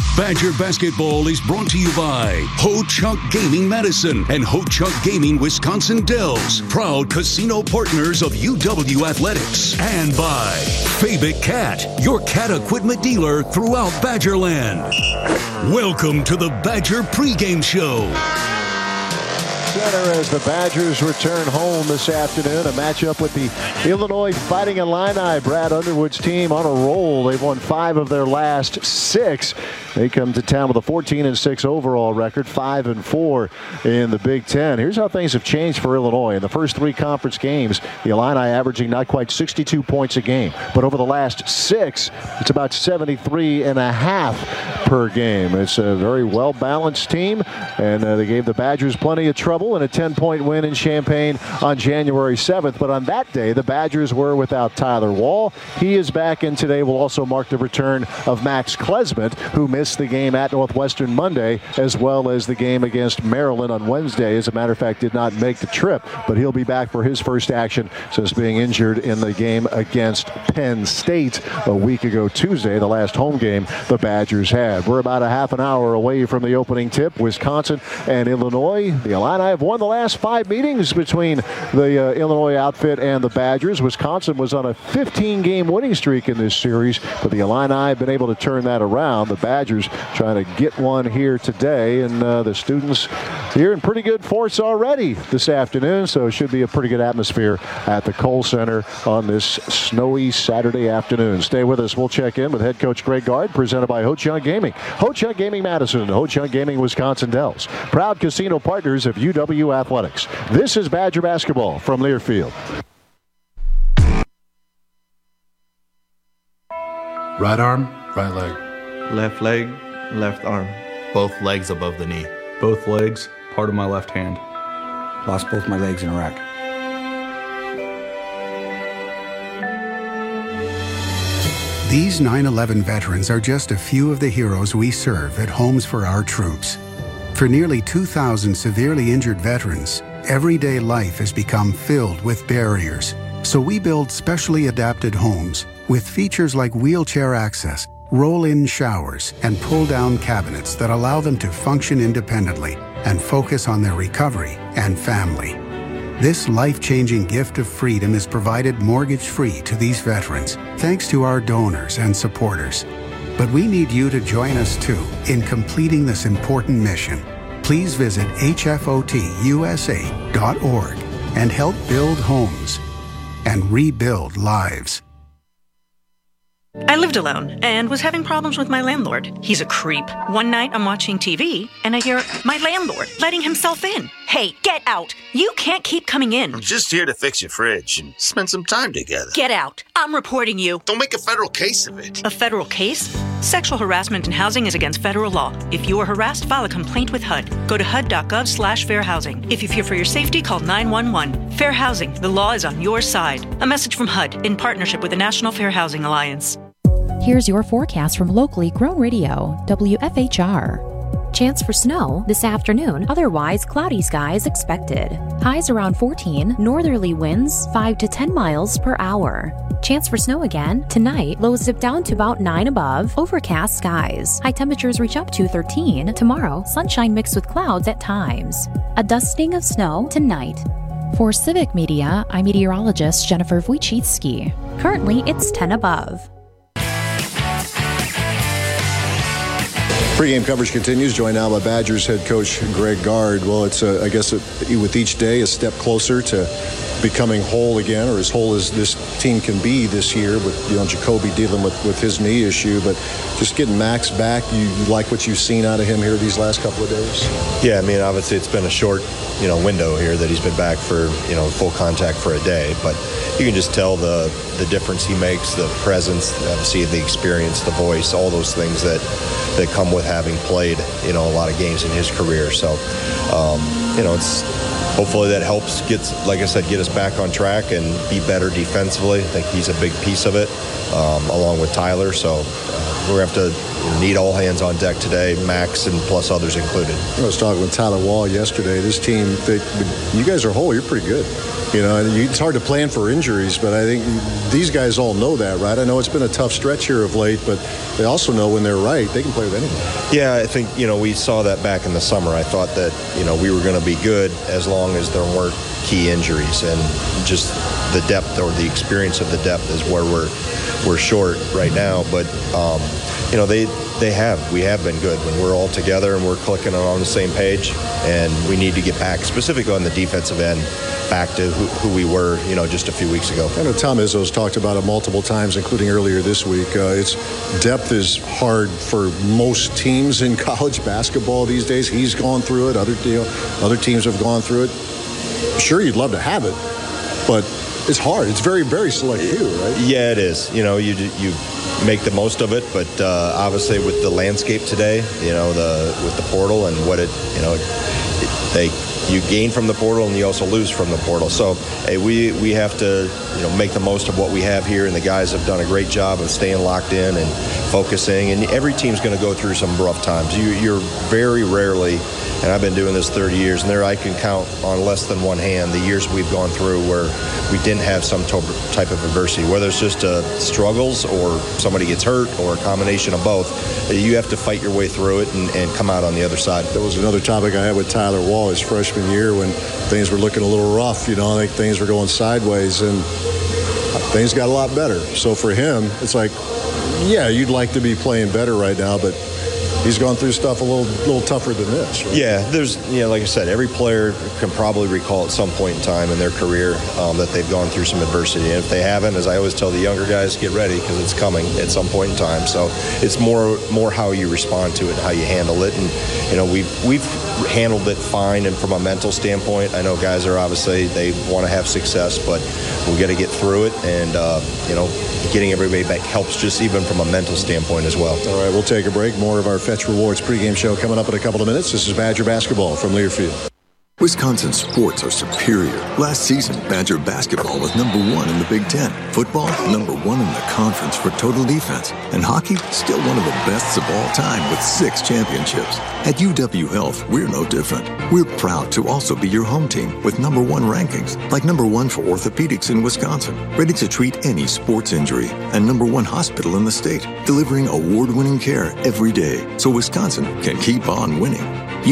Badger Basketball is brought to you by Ho-Chunk Gaming Madison and Ho-Chunk Gaming Wisconsin Dells, proud casino partners of UW Athletics. And by Fabic Cat, your cat equipment dealer throughout Badgerland. Welcome to the Badger pregame show. Center as the Badgers return home this afternoon. A matchup with the Illinois Fighting Illini. Brad Underwood's team on a roll. They've won 5 of their last 6. They come to town with a 14-6 overall record, 5-4 in the Big Ten. Here's how things have changed for Illinois. In the first 3 conference games, the Illini averaging not quite 62 points a game. But over the last 6, it's about 73.5 per game. It's a very well-balanced team, and they gave the Badgers plenty of trouble in a 10-point win in Champaign on January 7th. But on that day, the Badgers were without Tyler Wall. He is back, and today will also mark the return of Max Klesmit, who missed the game at Northwestern Monday, as well as the game against Maryland on Wednesday. As a matter of fact, did not make the trip, but he'll be back for his first action since being injured in the game against Penn State a week ago Tuesday, the last home game the Badgers had. We're about a half an hour away from the opening tip. Wisconsin and Illinois. The Illini have won the last 5 meetings between the Illinois outfit and the Badgers. Wisconsin was on a 15-game winning streak in this series, but the Illini have been able to turn that around. The Badgers trying to get one here today, and the students here in pretty good force already this afternoon, so it should be a pretty good atmosphere at the Kohl Center on this snowy Saturday afternoon. Stay with us. We'll check in with head coach Greg Gard, presented by Ho-Chunk Gaming. Ho-Chunk Gaming Madison, Ho-Chunk Gaming Wisconsin Dells, proud casino partners of UW Athletics. This is Badger Basketball from Learfield. Right arm, right leg. Left leg, left arm. Both legs above the knee. Both legs, part of my left hand. Lost both my legs in Iraq. These 9/11 veterans are just a few of the heroes we serve at Homes for Our Troops. For nearly 2,000 severely injured veterans, everyday life has become filled with barriers. So we build specially adapted homes with features like wheelchair access, roll-in showers, and pull-down cabinets that allow them to function independently and focus on their recovery and family. This life-changing gift of freedom is provided mortgage-free to these veterans, thanks to our donors and supporters. But we need you to join us too in completing this important mission. Please visit hfotusa.org and help build homes and rebuild lives. I lived alone and was having problems with my landlord. He's a creep. One night I'm watching TV and I hear my landlord letting himself in. Hey, get out. You can't keep coming in. I'm just here to fix your fridge and spend some time together. Get out. I'm reporting you. Don't make a federal case of it. A federal case? Sexual harassment in housing is against federal law. If you are harassed, file a complaint with HUD. Go to HUD.gov/fair housing. If you fear for your safety, call 911. Fair housing. The law is on your side. A message from HUD in partnership with the National Fair Housing Alliance. Here's your forecast from locally grown radio, WFHR. Chance for snow this afternoon, otherwise cloudy skies expected. Highs around 14, northerly winds 5 to 10 miles per hour. Chance for snow again tonight, lows dip down to about 9 above, overcast skies. High temperatures reach up to 13. Tomorrow, sunshine mixed with clouds at times. A dusting of snow tonight. For Civic Media, I'm meteorologist Jennifer Wojcicki. Currently, it's 10 above. Pre-game coverage continues. Joined now by Badgers head coach Greg Gard. Well, it's, I guess, with each day, a step closer to becoming whole again, or as whole as this team can be this year with, Jacoby dealing with his knee issue. But just getting Max back, you like what you've seen out of him here these last couple of days? Yeah, I mean, obviously it's been a short, window here that he's been back for, full contact for a day. But you can just tell the difference he makes, the presence, obviously the experience, the voice, all those things that come with having played, a lot of games in his career. So, it's hopefully that helps get us back on track and be better defensively. I think he's a big piece of it. along with Tyler. So we're going to have to need all hands on deck today, Max and plus others included. I was talking with Tyler Wall yesterday. This team, you guys are whole. You're pretty good. And it's hard to plan for injuries, but I think these guys all know that, right? I know it's been a tough stretch here of late, but they also know when they're right, they can play with anyone. Yeah, I think, we saw that back in the summer. I thought that, we were going to be good as long as there weren't key injuries, and just the depth or the experience of the depth is where we're short right now. But, we have been good when we're all together and we're clicking on the same page, and we need to get back, specifically on the defensive end, back to who we were, just a few weeks ago. I know Tom Izzo's talked about it multiple times, including earlier this week. Depth is hard for most teams in college basketball these days. He's gone through it. Other teams have gone through it. Sure, you'd love to have it, but it's hard. It's very, very select few, right? Yeah, it is. You make the most of it, but obviously with the landscape today, with the portal and what you gain from the portal and you also lose from the portal. So we have to make the most of what we have here, and the guys have done a great job of staying locked in and focusing. And every team's going to go through some rough times. You're very rarely, and I've been doing this 30 years, and I can count on less than one hand the years we've gone through where we didn't have some type of adversity, whether it's just struggles or somebody gets hurt or a combination of both. You have to fight your way through it and come out on the other side. That was another topic I had with Tyler Wall his freshman year when things were looking a little rough. I think things were going sideways, and things got a lot better. So for him, it's like, yeah, you'd like to be playing better right now, but he's gone through stuff a little tougher than this, right? Yeah, there's, like I said, every player can probably recall at some point in time in their career that they've gone through some adversity. And if they haven't, as I always tell the younger guys, get ready, because it's coming at some point in time. So it's more how you respond to it and how you handle it. And, we've handled it fine. And from a mental standpoint, I know guys are obviously, they want to have success, but we got to get through it. And, getting everybody back helps just even from a mental standpoint as well. All right, we'll take a break. More of our Fetch Rewards pregame show coming up in a couple of minutes. This is Badger Basketball from Learfield. Wisconsin sports are superior. Last season, Badger basketball was number 1 in the Big Ten. Football, number 1 in the conference for total defense. And hockey, still one of the best of all time with 6 championships. At UW Health, we're no different. We're proud to also be your home team with number 1 rankings, like number 1 for orthopedics in Wisconsin, ready to treat any sports injury, and number 1 hospital in the state, delivering award-winning care every day so Wisconsin can keep on winning.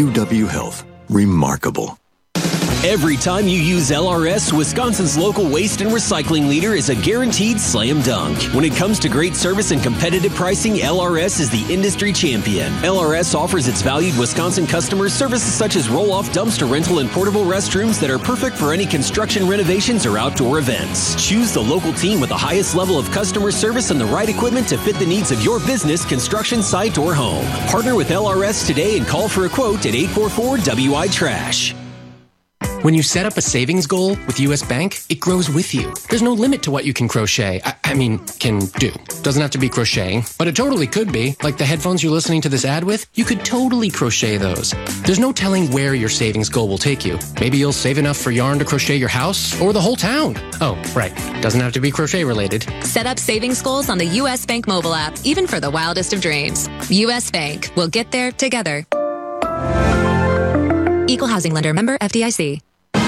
UW Health. Remarkable. Every time you use LRS, Wisconsin's local waste and recycling leader is a guaranteed slam dunk. When it comes to great service and competitive pricing, LRS is the industry champion. LRS offers its valued Wisconsin customers services such as roll-off dumpster rental and portable restrooms that are perfect for any construction renovations or outdoor events. Choose the local team with the highest level of customer service and the right equipment to fit the needs of your business, construction site, or home. Partner with LRS today and call for a quote at 844-WI-TRASH. When you set up a savings goal with U.S. Bank, it grows with you. There's no limit to what you can crochet. Can do. Doesn't have to be crocheting, but it totally could be. Like the headphones you're listening to this ad with, you could totally crochet those. There's no telling where your savings goal will take you. Maybe you'll save enough for yarn to crochet your house or the whole town. Oh, right. Doesn't have to be crochet related. Set up savings goals on the U.S. Bank mobile app, even for the wildest of dreams. U.S. Bank. We'll get there together. Equal housing lender, member FDIC.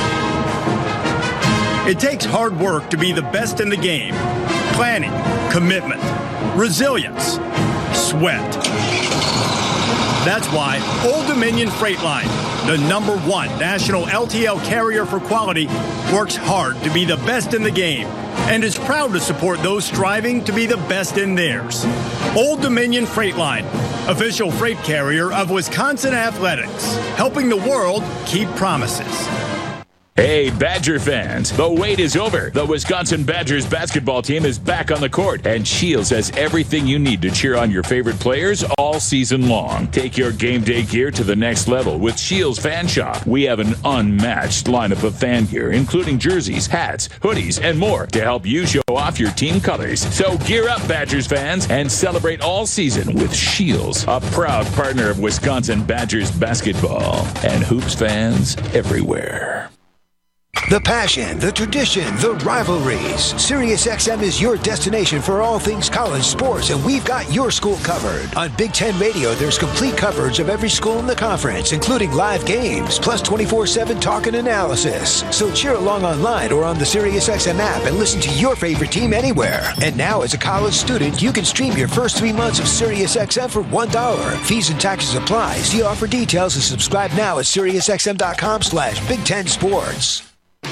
It takes hard work to be the best in the game. Planning, commitment, resilience, sweat. That's why Old Dominion Freight Line, the #1 national LTL carrier for quality, works hard to be the best in the game and is proud to support those striving to be the best in theirs. Old Dominion Freight Line, official freight carrier of Wisconsin Athletics, helping the world keep promises. Hey, Badger fans, the wait is over. The Wisconsin Badgers basketball team is back on the court, and Shields has everything you need to cheer on your favorite players all season long. Take your game day gear to the next level with Shields Fan Shop. We have an unmatched lineup of fan gear, including jerseys, hats, hoodies, and more to help you show off your team colors. So gear up, Badgers fans, and celebrate all season with Shields, a proud partner of Wisconsin Badgers basketball and hoops fans everywhere. The passion, the tradition, the rivalries. SiriusXM is your destination for all things college sports, and we've got your school covered. On Big Ten Radio, there's complete coverage of every school in the conference, including live games, plus 24/7 talk and analysis. So cheer along online or on the SiriusXM app and listen to your favorite team anywhere. And now, as a college student, you can stream your first 3 months of SiriusXM for $1. Fees and taxes apply. See offer details and subscribe now at SiriusXM.com/Big Ten Sports.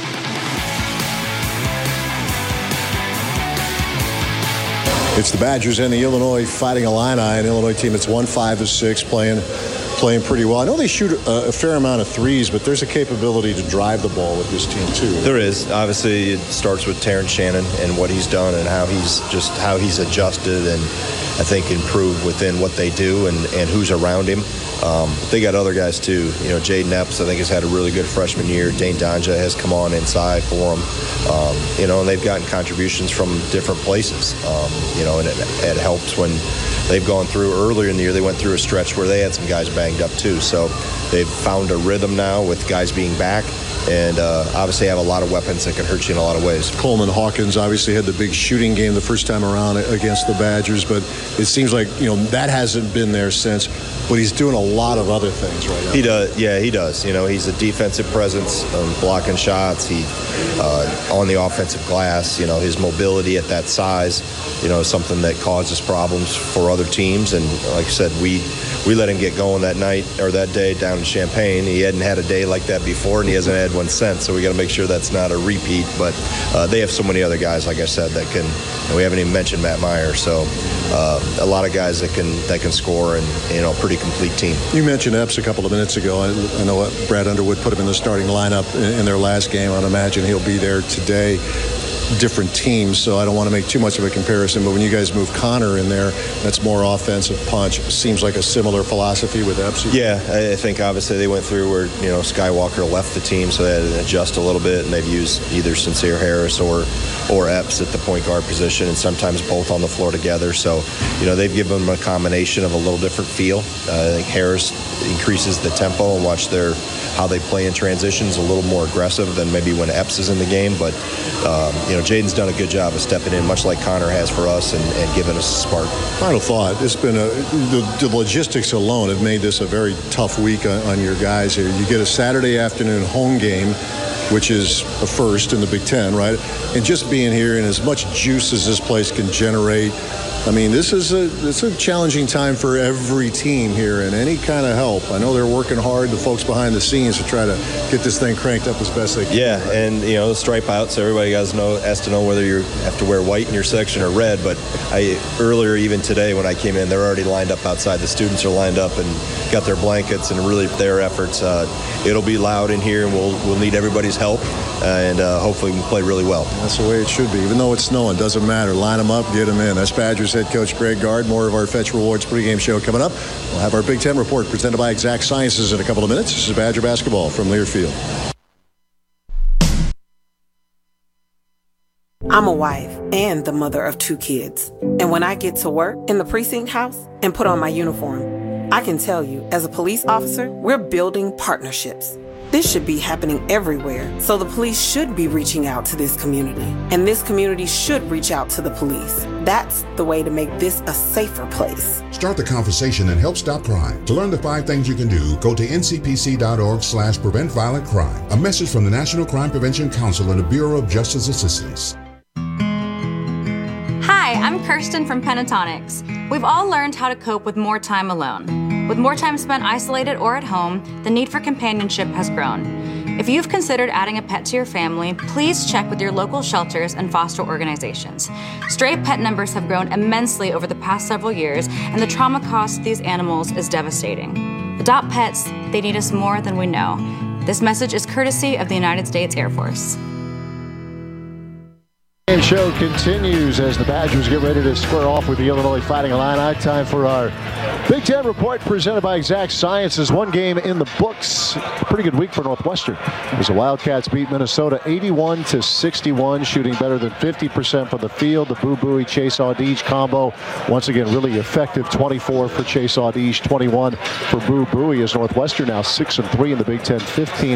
It's the Badgers and the Illinois Fighting Illini, an Illinois team that's won 5 of 6, playing pretty well. I know they shoot a fair amount of threes, but there's a capability to drive the ball with this team too. There is. Obviously, it starts with Terrence Shannon and what he's done and how he's adjusted and I think improved within what they do and who's around him. They got other guys too. You know, Jaden Epps, I think, has had a really good freshman year. Dane Donja has come on inside for them. And they've gotten contributions from different places. And it helps when they've gone through earlier in the year. They went through a stretch where they had some guys banged up too. So they've found a rhythm now with guys being back. And obviously have a lot of weapons that can hurt you in a lot of ways. Coleman Hawkins obviously had the big shooting game the first time around against the Badgers, but it seems like, that hasn't been there since. But he's doing a lot of other things right now. He does. Yeah, he does. He's a defensive presence, blocking shots. He on the offensive glass. His mobility at that size, is something that causes problems for other teams. And like I said, we let him get going that night or that day down in Champaign. He hadn't had a day like that before, and he hasn't had one since. So we got to make sure that's not a repeat. But they have so many other guys, like I said, that can. And we haven't even mentioned Matt Meyer. So a lot of guys that can score and pretty complete team. You mentioned Epps a couple of minutes ago. I know Brad Underwood put him in the starting lineup in their last game. I'd imagine he'll be there today. Different teams, so I don't want to make too much of a comparison, but when you guys move Connor in there, that's more offensive punch. Seems like a similar philosophy with Epps. Yeah, I think obviously they went through where Skywalker left the team, so they had to adjust a little bit, and they've used either Sincere Harris or Epps at the point guard position, and sometimes both on the floor together. So they've given them a combination of a little different feel. I think Harris increases the tempo and watch how they play in transitions a little more aggressive than maybe when Epps is in the game, but Jaden's done a good job of stepping in, much like Connor has for us, and giving us a spark. Final thought, it's been the logistics alone have made this a very tough week on your guys here. You get a Saturday afternoon home game, which is a first in the Big Ten, right? And just being here and as much juice as this place can generate, I mean, it's a challenging time for every team here, and any kind of help. I know they're working hard, the folks behind the scenes, to try to get this thing cranked up as best they can. Yeah, and the stripe out, so everybody has to know whether you have to wear white in your section or red. But earlier, even today when I came in, they're already lined up outside. The students are lined up and got their blankets and really their efforts. It'll be loud in here, and we'll need everybody's help, and hopefully we can play really well. That's the way it should be. Even though it's snowing, doesn't matter. Line them up, get them in. That's Badgers head coach Greg Gard. More of our Fetch Rewards pregame show coming up. We'll have our Big Ten report presented by Exact Sciences in a couple of minutes. This is Badger basketball from Learfield. I'm a wife and the mother of 2 kids. And when I get to work in the precinct house and put on my uniform, I can tell you, as a police officer, we're building partnerships. This should be happening everywhere, so the police should be reaching out to this community, and this community should reach out to the police. That's the way to make this a safer place. Start the conversation and help stop crime. To learn the 5 things you can do, go to ncpc.org/prevent violent crime. A message from the National Crime Prevention Council and the Bureau of Justice Assistance. Hi, I'm Kirsten from Pentatonics. We've all learned how to cope with more time alone. With more time spent isolated or at home, the need for companionship has grown. If you've considered adding a pet to your family, please check with your local shelters and foster organizations. Stray pet numbers have grown immensely over the past several years, and the trauma cost of these animals is devastating. Adopt pets, they need us more than we know. This message is courtesy of the United States Air Force. The show continues as the Badgers get ready to square off with the Illinois Fighting Illini. Time for our Big Big Ten Report presented by Exact Sciences. One game in the books. Pretty good week for Northwestern. As the Wildcats beat Minnesota 81-61, shooting better than 50% from the field. The Boo Buie Chase Audige combo, once again, really effective. 24 for Chase Audige, 21 for Boo Buie. As Northwestern now 6-3 in the Big Ten,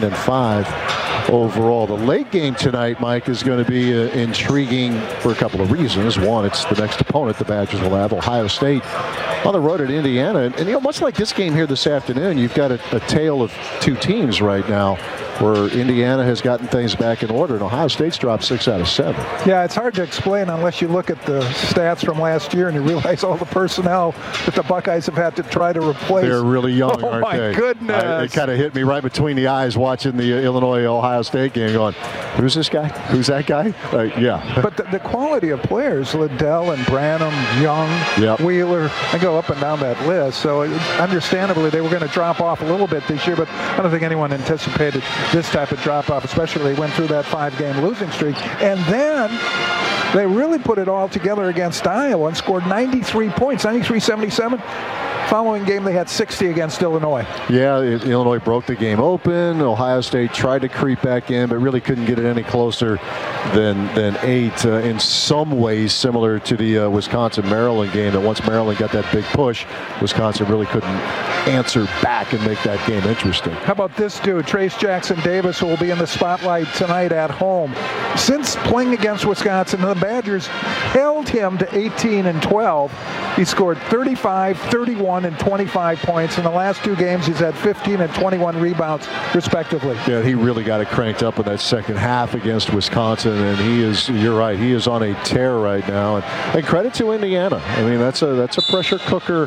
15-5 overall. The late game tonight, Mike, is going to be intriguing for a couple of reasons. One, it's the next opponent the Badgers will have, Ohio State, on the road at Indiana. And much like this game here this afternoon, you've got a tale of two teams right now where Indiana has gotten things back in order and Ohio State's dropped 6 out of 7. Yeah, it's hard to explain unless you look at the stats from last year and you realize all the personnel that the Buckeyes have had to try to replace. They're really young, aren't they? Oh, my goodness. It kind of hit me right between the eyes watching the Illinois-Ohio State game going, who's this guy? Who's that guy? Yeah. But the quality of players, Liddell and Branham, Young, Wheeler, I go up and down that list. So understandably, they were going to drop off a little bit this year, but I don't think anyone anticipated this type of drop-off, especially they went through that 5-game losing streak. And then they really put it all together against Iowa and scored 93 points, 93-77. Following game, they had 60 against Illinois. Yeah, Illinois broke the game open. Ohio State tried to creep back in, but really couldn't get it any closer than 8. In some ways, similar to the Wisconsin-Maryland game, that once Maryland got that big push, Wisconsin really couldn't answer back and make that game interesting. How about this dude, Trace Jackson-Davis, who will be in the spotlight tonight at home. Since playing against Wisconsin, the Badgers held him to 18-12. He scored 35, 31, and 25 points. In the last 2 games, he's had 15 and 21 rebounds, respectively. Yeah, he really got it cranked up in that second half against Wisconsin, and he is, you're right, he is on a tear right now. And credit to Indiana. I mean, that's a pressure cooker,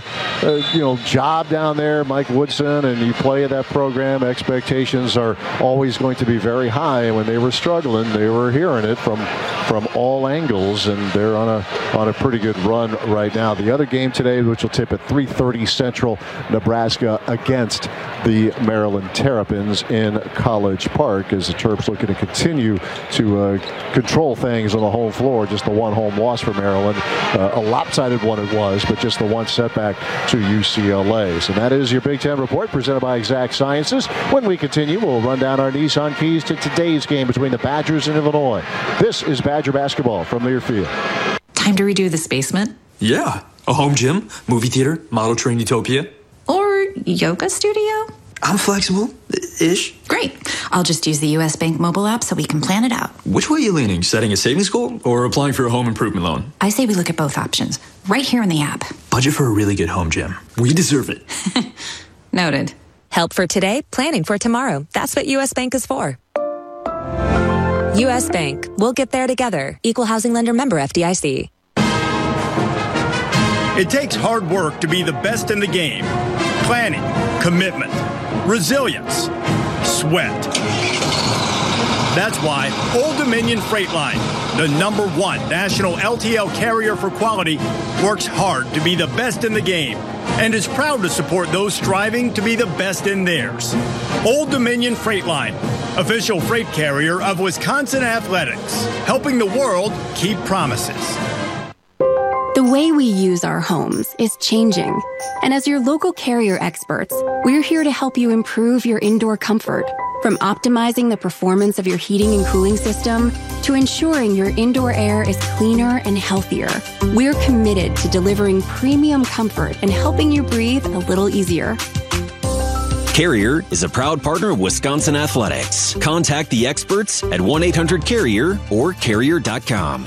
job down there, Mike Woodson, and you play at that program, expectations are always going to be very high. And when they were struggling, they were hearing it from all angles, and they're on a pretty good run right now. The other game today, which will tip at 3:30 Central, Nebraska against the Maryland Terrapins in College Park, as the Terps looking to continue to control things on the home floor. Just the one home loss for Maryland, a lopsided one it was, but just the one setback to UCLA. So that is your Big Ten Report presented by Exact Sciences. When we continue, we'll run down our Nissan keys to today's game between the Badgers and Illinois. This is Badger basketball from Learfield. Time to redo this basement? Yeah. A home gym, movie theater, model train utopia. Or yoga studio? I'm flexible-ish. Great. I'll just use the U.S. Bank mobile app so we can plan it out. Which way are you leaning? Setting a savings goal or applying for a home improvement loan? I say we look at both options, right here in the app. Budget for a really good home gym. We deserve it. Noted. Help for today, planning for tomorrow. That's what U.S. Bank is for. U.S. Bank. We'll get there together. Equal housing lender member FDIC. It takes hard work to be the best in the game. Planning, commitment, resilience, sweat. That's why Old Dominion Freight Line, the #1 national LTL carrier for quality, works hard to be the best in the game and is proud to support those striving to be the best in theirs. Old Dominion Freight Line, official freight carrier of Wisconsin Athletics, helping the world keep promises. The way we use our homes is changing. And as your local carrier experts, we're here to help you improve your indoor comfort. From optimizing the performance of your heating and cooling system to ensuring your indoor air is cleaner and healthier, we're committed to delivering premium comfort and helping you breathe a little easier. Carrier is a proud partner of Wisconsin Athletics. Contact the experts at 1-800-CARRIER or carrier.com.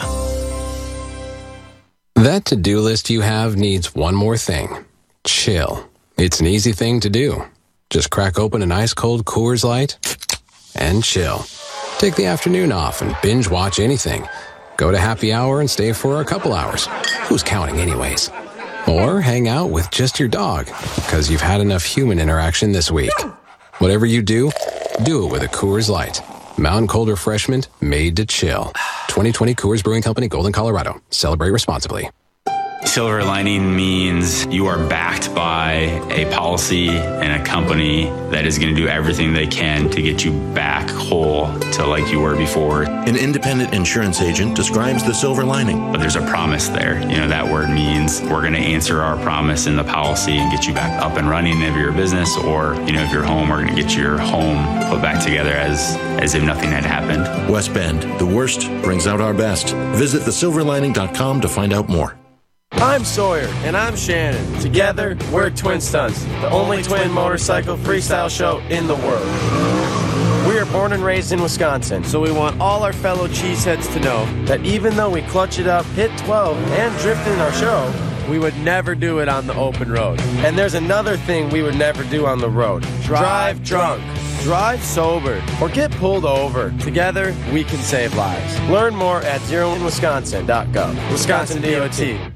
That to-do list you have needs one more thing. Chill. It's an easy thing to do. Just crack open an ice-cold Coors Light and chill. Take the afternoon off and binge watch anything. Go to happy hour and stay for a couple hours. Who's counting anyways? Or hang out with just your dog, because you've had enough human interaction this week. Whatever you do it with a Coors Light. Mountain Cold Refreshment made to chill. 2020 Coors Brewing Company, Golden, Colorado. Celebrate responsibly. Silver lining means you are backed by a policy and a company that is going to do everything they can to get you back whole to like you were before. An independent insurance agent describes the silver lining. But there's a promise there. You know, that word means we're going to answer our promise in the policy and get you back up and running if you're a business, or, you know, if you're home, we're going to get your home put back together as if nothing had happened. West Bend, the worst brings out our best. Visit thesilverlining.com to find out more. I'm Sawyer. And I'm Shannon. Together, we're Twin Stunts, the only twin motorcycle freestyle show in the world. We are born and raised in Wisconsin, so we want all our fellow cheeseheads to know that even though we clutch it up, hit 12, and drift in our show, we would never do it on the open road. And there's another thing we would never do on the road. Drive drunk. Drive sober, or get pulled over. Together, we can save lives. Learn more at zeroinwisconsin.gov. Wisconsin DOT.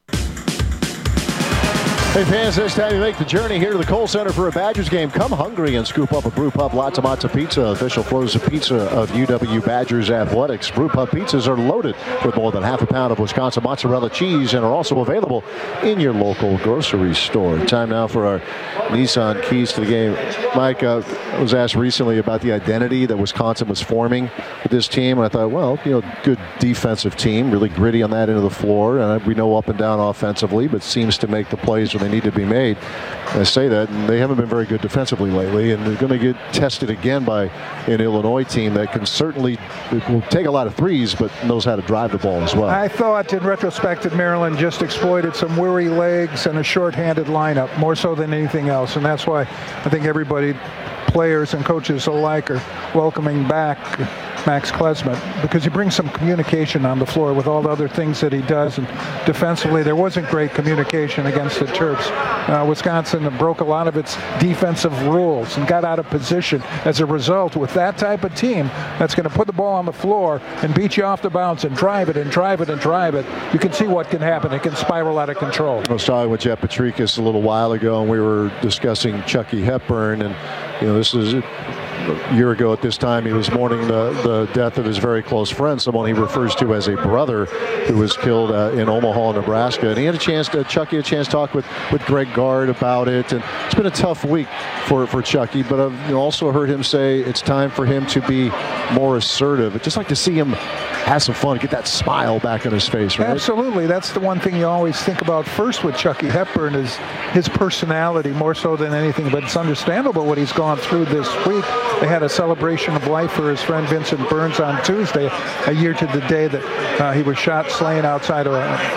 Hey fans, this time you make the journey here to the Kohl Center for a Badgers game. Come hungry and scoop up a Brew Pub Lots of Matza Pizza, official frozen pizza of UW Badgers Athletics. Brew Pub pizzas are loaded with more than half a pound of Wisconsin mozzarella cheese and are also available in your local grocery store. Time now for our Nissan keys to the game. Mike, was asked recently about the identity that Wisconsin was forming with this team, and I thought, well, you know, good defensive team, really gritty on that end of the floor, and we know up and down offensively, but seems to make the plays when they need to be made. I say that, and they haven't been very good defensively lately, and they're going to get tested again by an Illinois team that can certainly will take a lot of threes, but knows how to drive the ball as well. I thought, in retrospect, that Maryland just exploited some weary legs and a short-handed lineup, more so than anything else, and that's why I think everybody, players and coaches alike, are welcoming back Max Klesmit, because he brings some communication on the floor with all the other things that he does. And defensively, there wasn't great communication against the Terps. Wisconsin broke a lot of its defensive rules and got out of position. As a result, with that type of team that's going to put the ball on the floor and beat you off the bounce and drive it and drive it and drive it, you can see what can happen. It can spiral out of control. I was talking with Jeff Petrikis a little while ago, and we were discussing Chucky Hepburn, and you know, this is a year ago at this time, he was mourning the death of his very close friend, someone he refers to as a brother, who was killed in Omaha, Nebraska. And he had a chance to, Chucky had a chance to talk with Greg Gard about it. And it's been a tough week for Chucky, but I've also heard him say it's time for him to be more assertive. I'd just like to see him have some fun, get that smile back on his face, right? Absolutely. That's the one thing you always think about first with Chucky Hepburn, is his personality more so than anything. But it's understandable what he's gone through this week. They had a celebration of life for his friend Vincent Burns on Tuesday, a year to the day that he was shot, slain outside of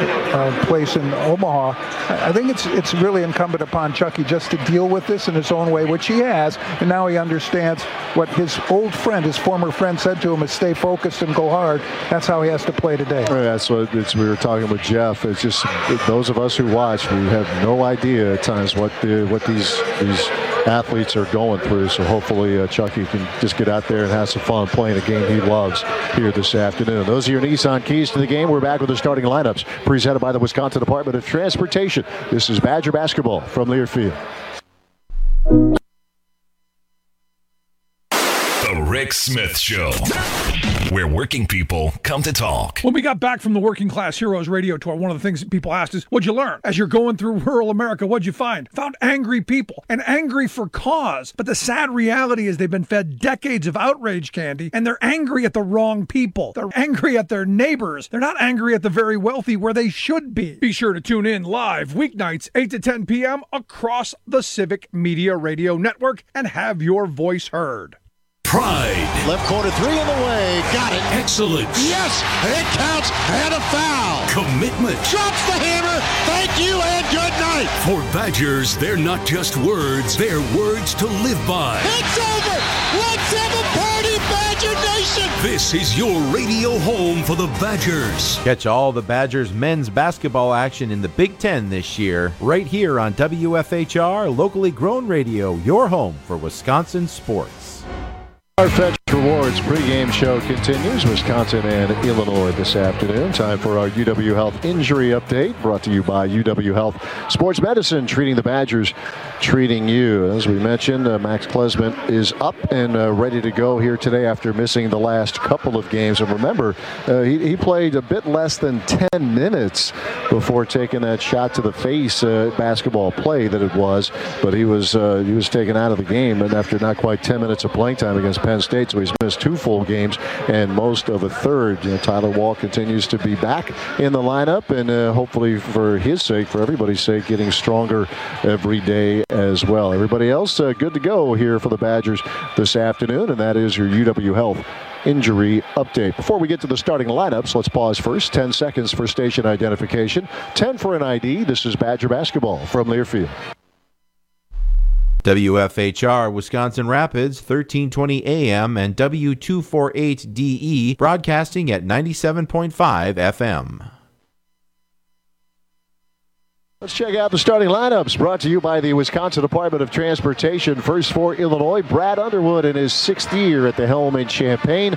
a place in Omaha. I think it's really incumbent upon Chucky just to deal with this in his own way, which he has, and now he understands what his old friend, his former friend, said to him is stay focused and go hard. That's how he has to play today. That's what we were talking with Jeff. It's just those of us who watch, we have no idea at times what these athletes are going through. So hopefully Chucky can just get out there and have some fun playing a game he loves here this afternoon. Those are your Nissan keys to the game. We're back with the starting lineups presented by the Wisconsin Department of Transportation. This is Badger basketball from Learfield. The Rick Smith Show, where working people come to talk. When we got back from the Working Class Heroes radio tour, one of the things that people asked is, what'd you learn? As you're going through rural America, what'd you find? Found angry people, and angry for cause. But the sad reality is they've been fed decades of outrage candy, and they're angry at the wrong people. They're angry at their neighbors. They're not angry at the very wealthy, where they should be. Be sure to tune in live weeknights 8 to 10 p.m. across the Civic Media Radio Network and have your voice heard. Pride. Left corner three in the way. Got it. Excellence. Yes, it counts. And a foul. Commitment. Drops the hammer. Thank you and good night. For Badgers, they're not just words. They're words to live by. It's over. Let's have a party, Badger Nation. This is your radio home for the Badgers. Catch all the Badgers men's basketball action in the Big Ten this year, right here on WFHR, locally grown radio, your home for Wisconsin sports. Our Fetch Rewards pregame show continues. Wisconsin and Illinois this afternoon. Time for our UW Health injury update, brought to you by UW Health Sports Medicine, treating the Badgers, treating you. As we mentioned, Max Klesmit is up and ready to go here today after missing the last couple of games. And remember, he played a bit less than 10 minutes before taking that shot to the face basketball play that it was. But he was taken out of the game, and after not quite 10 minutes of playing time against Penn State, so he's missed 2 full games and most of a third. Tyler Wall continues to be back in the lineup, and hopefully for his sake, for everybody's sake, getting stronger every day as well. Everybody else good to go here for the Badgers this afternoon, and that is your UW Health injury update. Before we get to the starting lineups, let's pause first. 10 seconds for station identification, 10 for an ID. This is Badger basketball from Learfield. WFHR Wisconsin Rapids, 1320 AM and W248DE, broadcasting at 97.5 FM. Let's check out the starting lineups, brought to you by the Wisconsin Department of Transportation. First for Illinois, Brad Underwood in his 6th year at the helm in Champaign.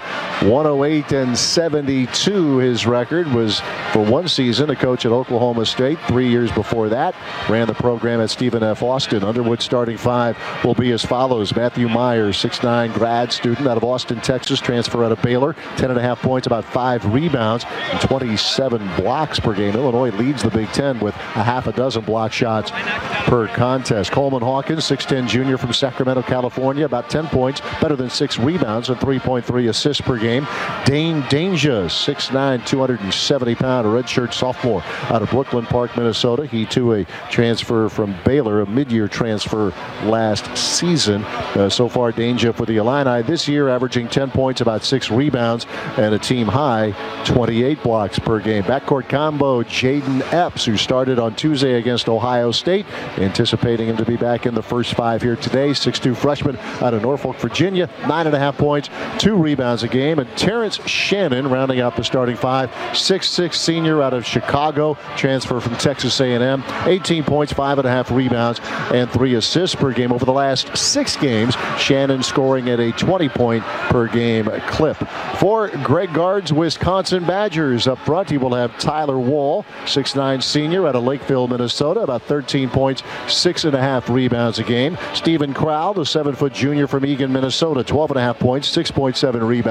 108-72 his record. Was for 1 season a coach at Oklahoma State. 3 years before that, ran the program at Stephen F. Austin. Underwood's starting 5 will be as follows. Matthew Myers, 6'9", grad student out of Austin, Texas, transfer out of Baylor. 10.5 points, about 5 rebounds, and 27 blocks per game. Illinois leads the Big Ten with a half a dozen block shots per contest. Coleman Hawkins, 6'10" junior from Sacramento, California, about 10 points, better than 6 rebounds and 3.3 assists per game. Dane Danger, 6'9", 270-pound redshirt sophomore out of Brooklyn Park, Minnesota. He too a transfer from Baylor, a mid-year transfer last season. So far, Danger for the Illini this year, averaging 10 points, about 6 rebounds, and a team high 28 blocks per game. Backcourt combo, Jaden Epps, who started on Tuesday against Ohio State. Anticipating him to be back in the first 5 here today. 6'2" freshman out of Norfolk, Virginia. 9.5 points, 2 rebounds a game. And Terrence Shannon rounding out the starting 5. 6'6" senior out of Chicago. Transfer from Texas A&M. 18 points, 5.5 rebounds, and 3 assists per game. Over the last 6 games, Shannon scoring at a 20-point per game clip. For Greg Gard's Wisconsin Badgers, up front he will have Tyler Wall, 6'9" senior out of Lakeville, Minnesota, about 13 points, 6.5 rebounds a game. Stephen Crowell, the 7-foot junior from Eagan, Minnesota, 12.5 points, 6.7 rebounds.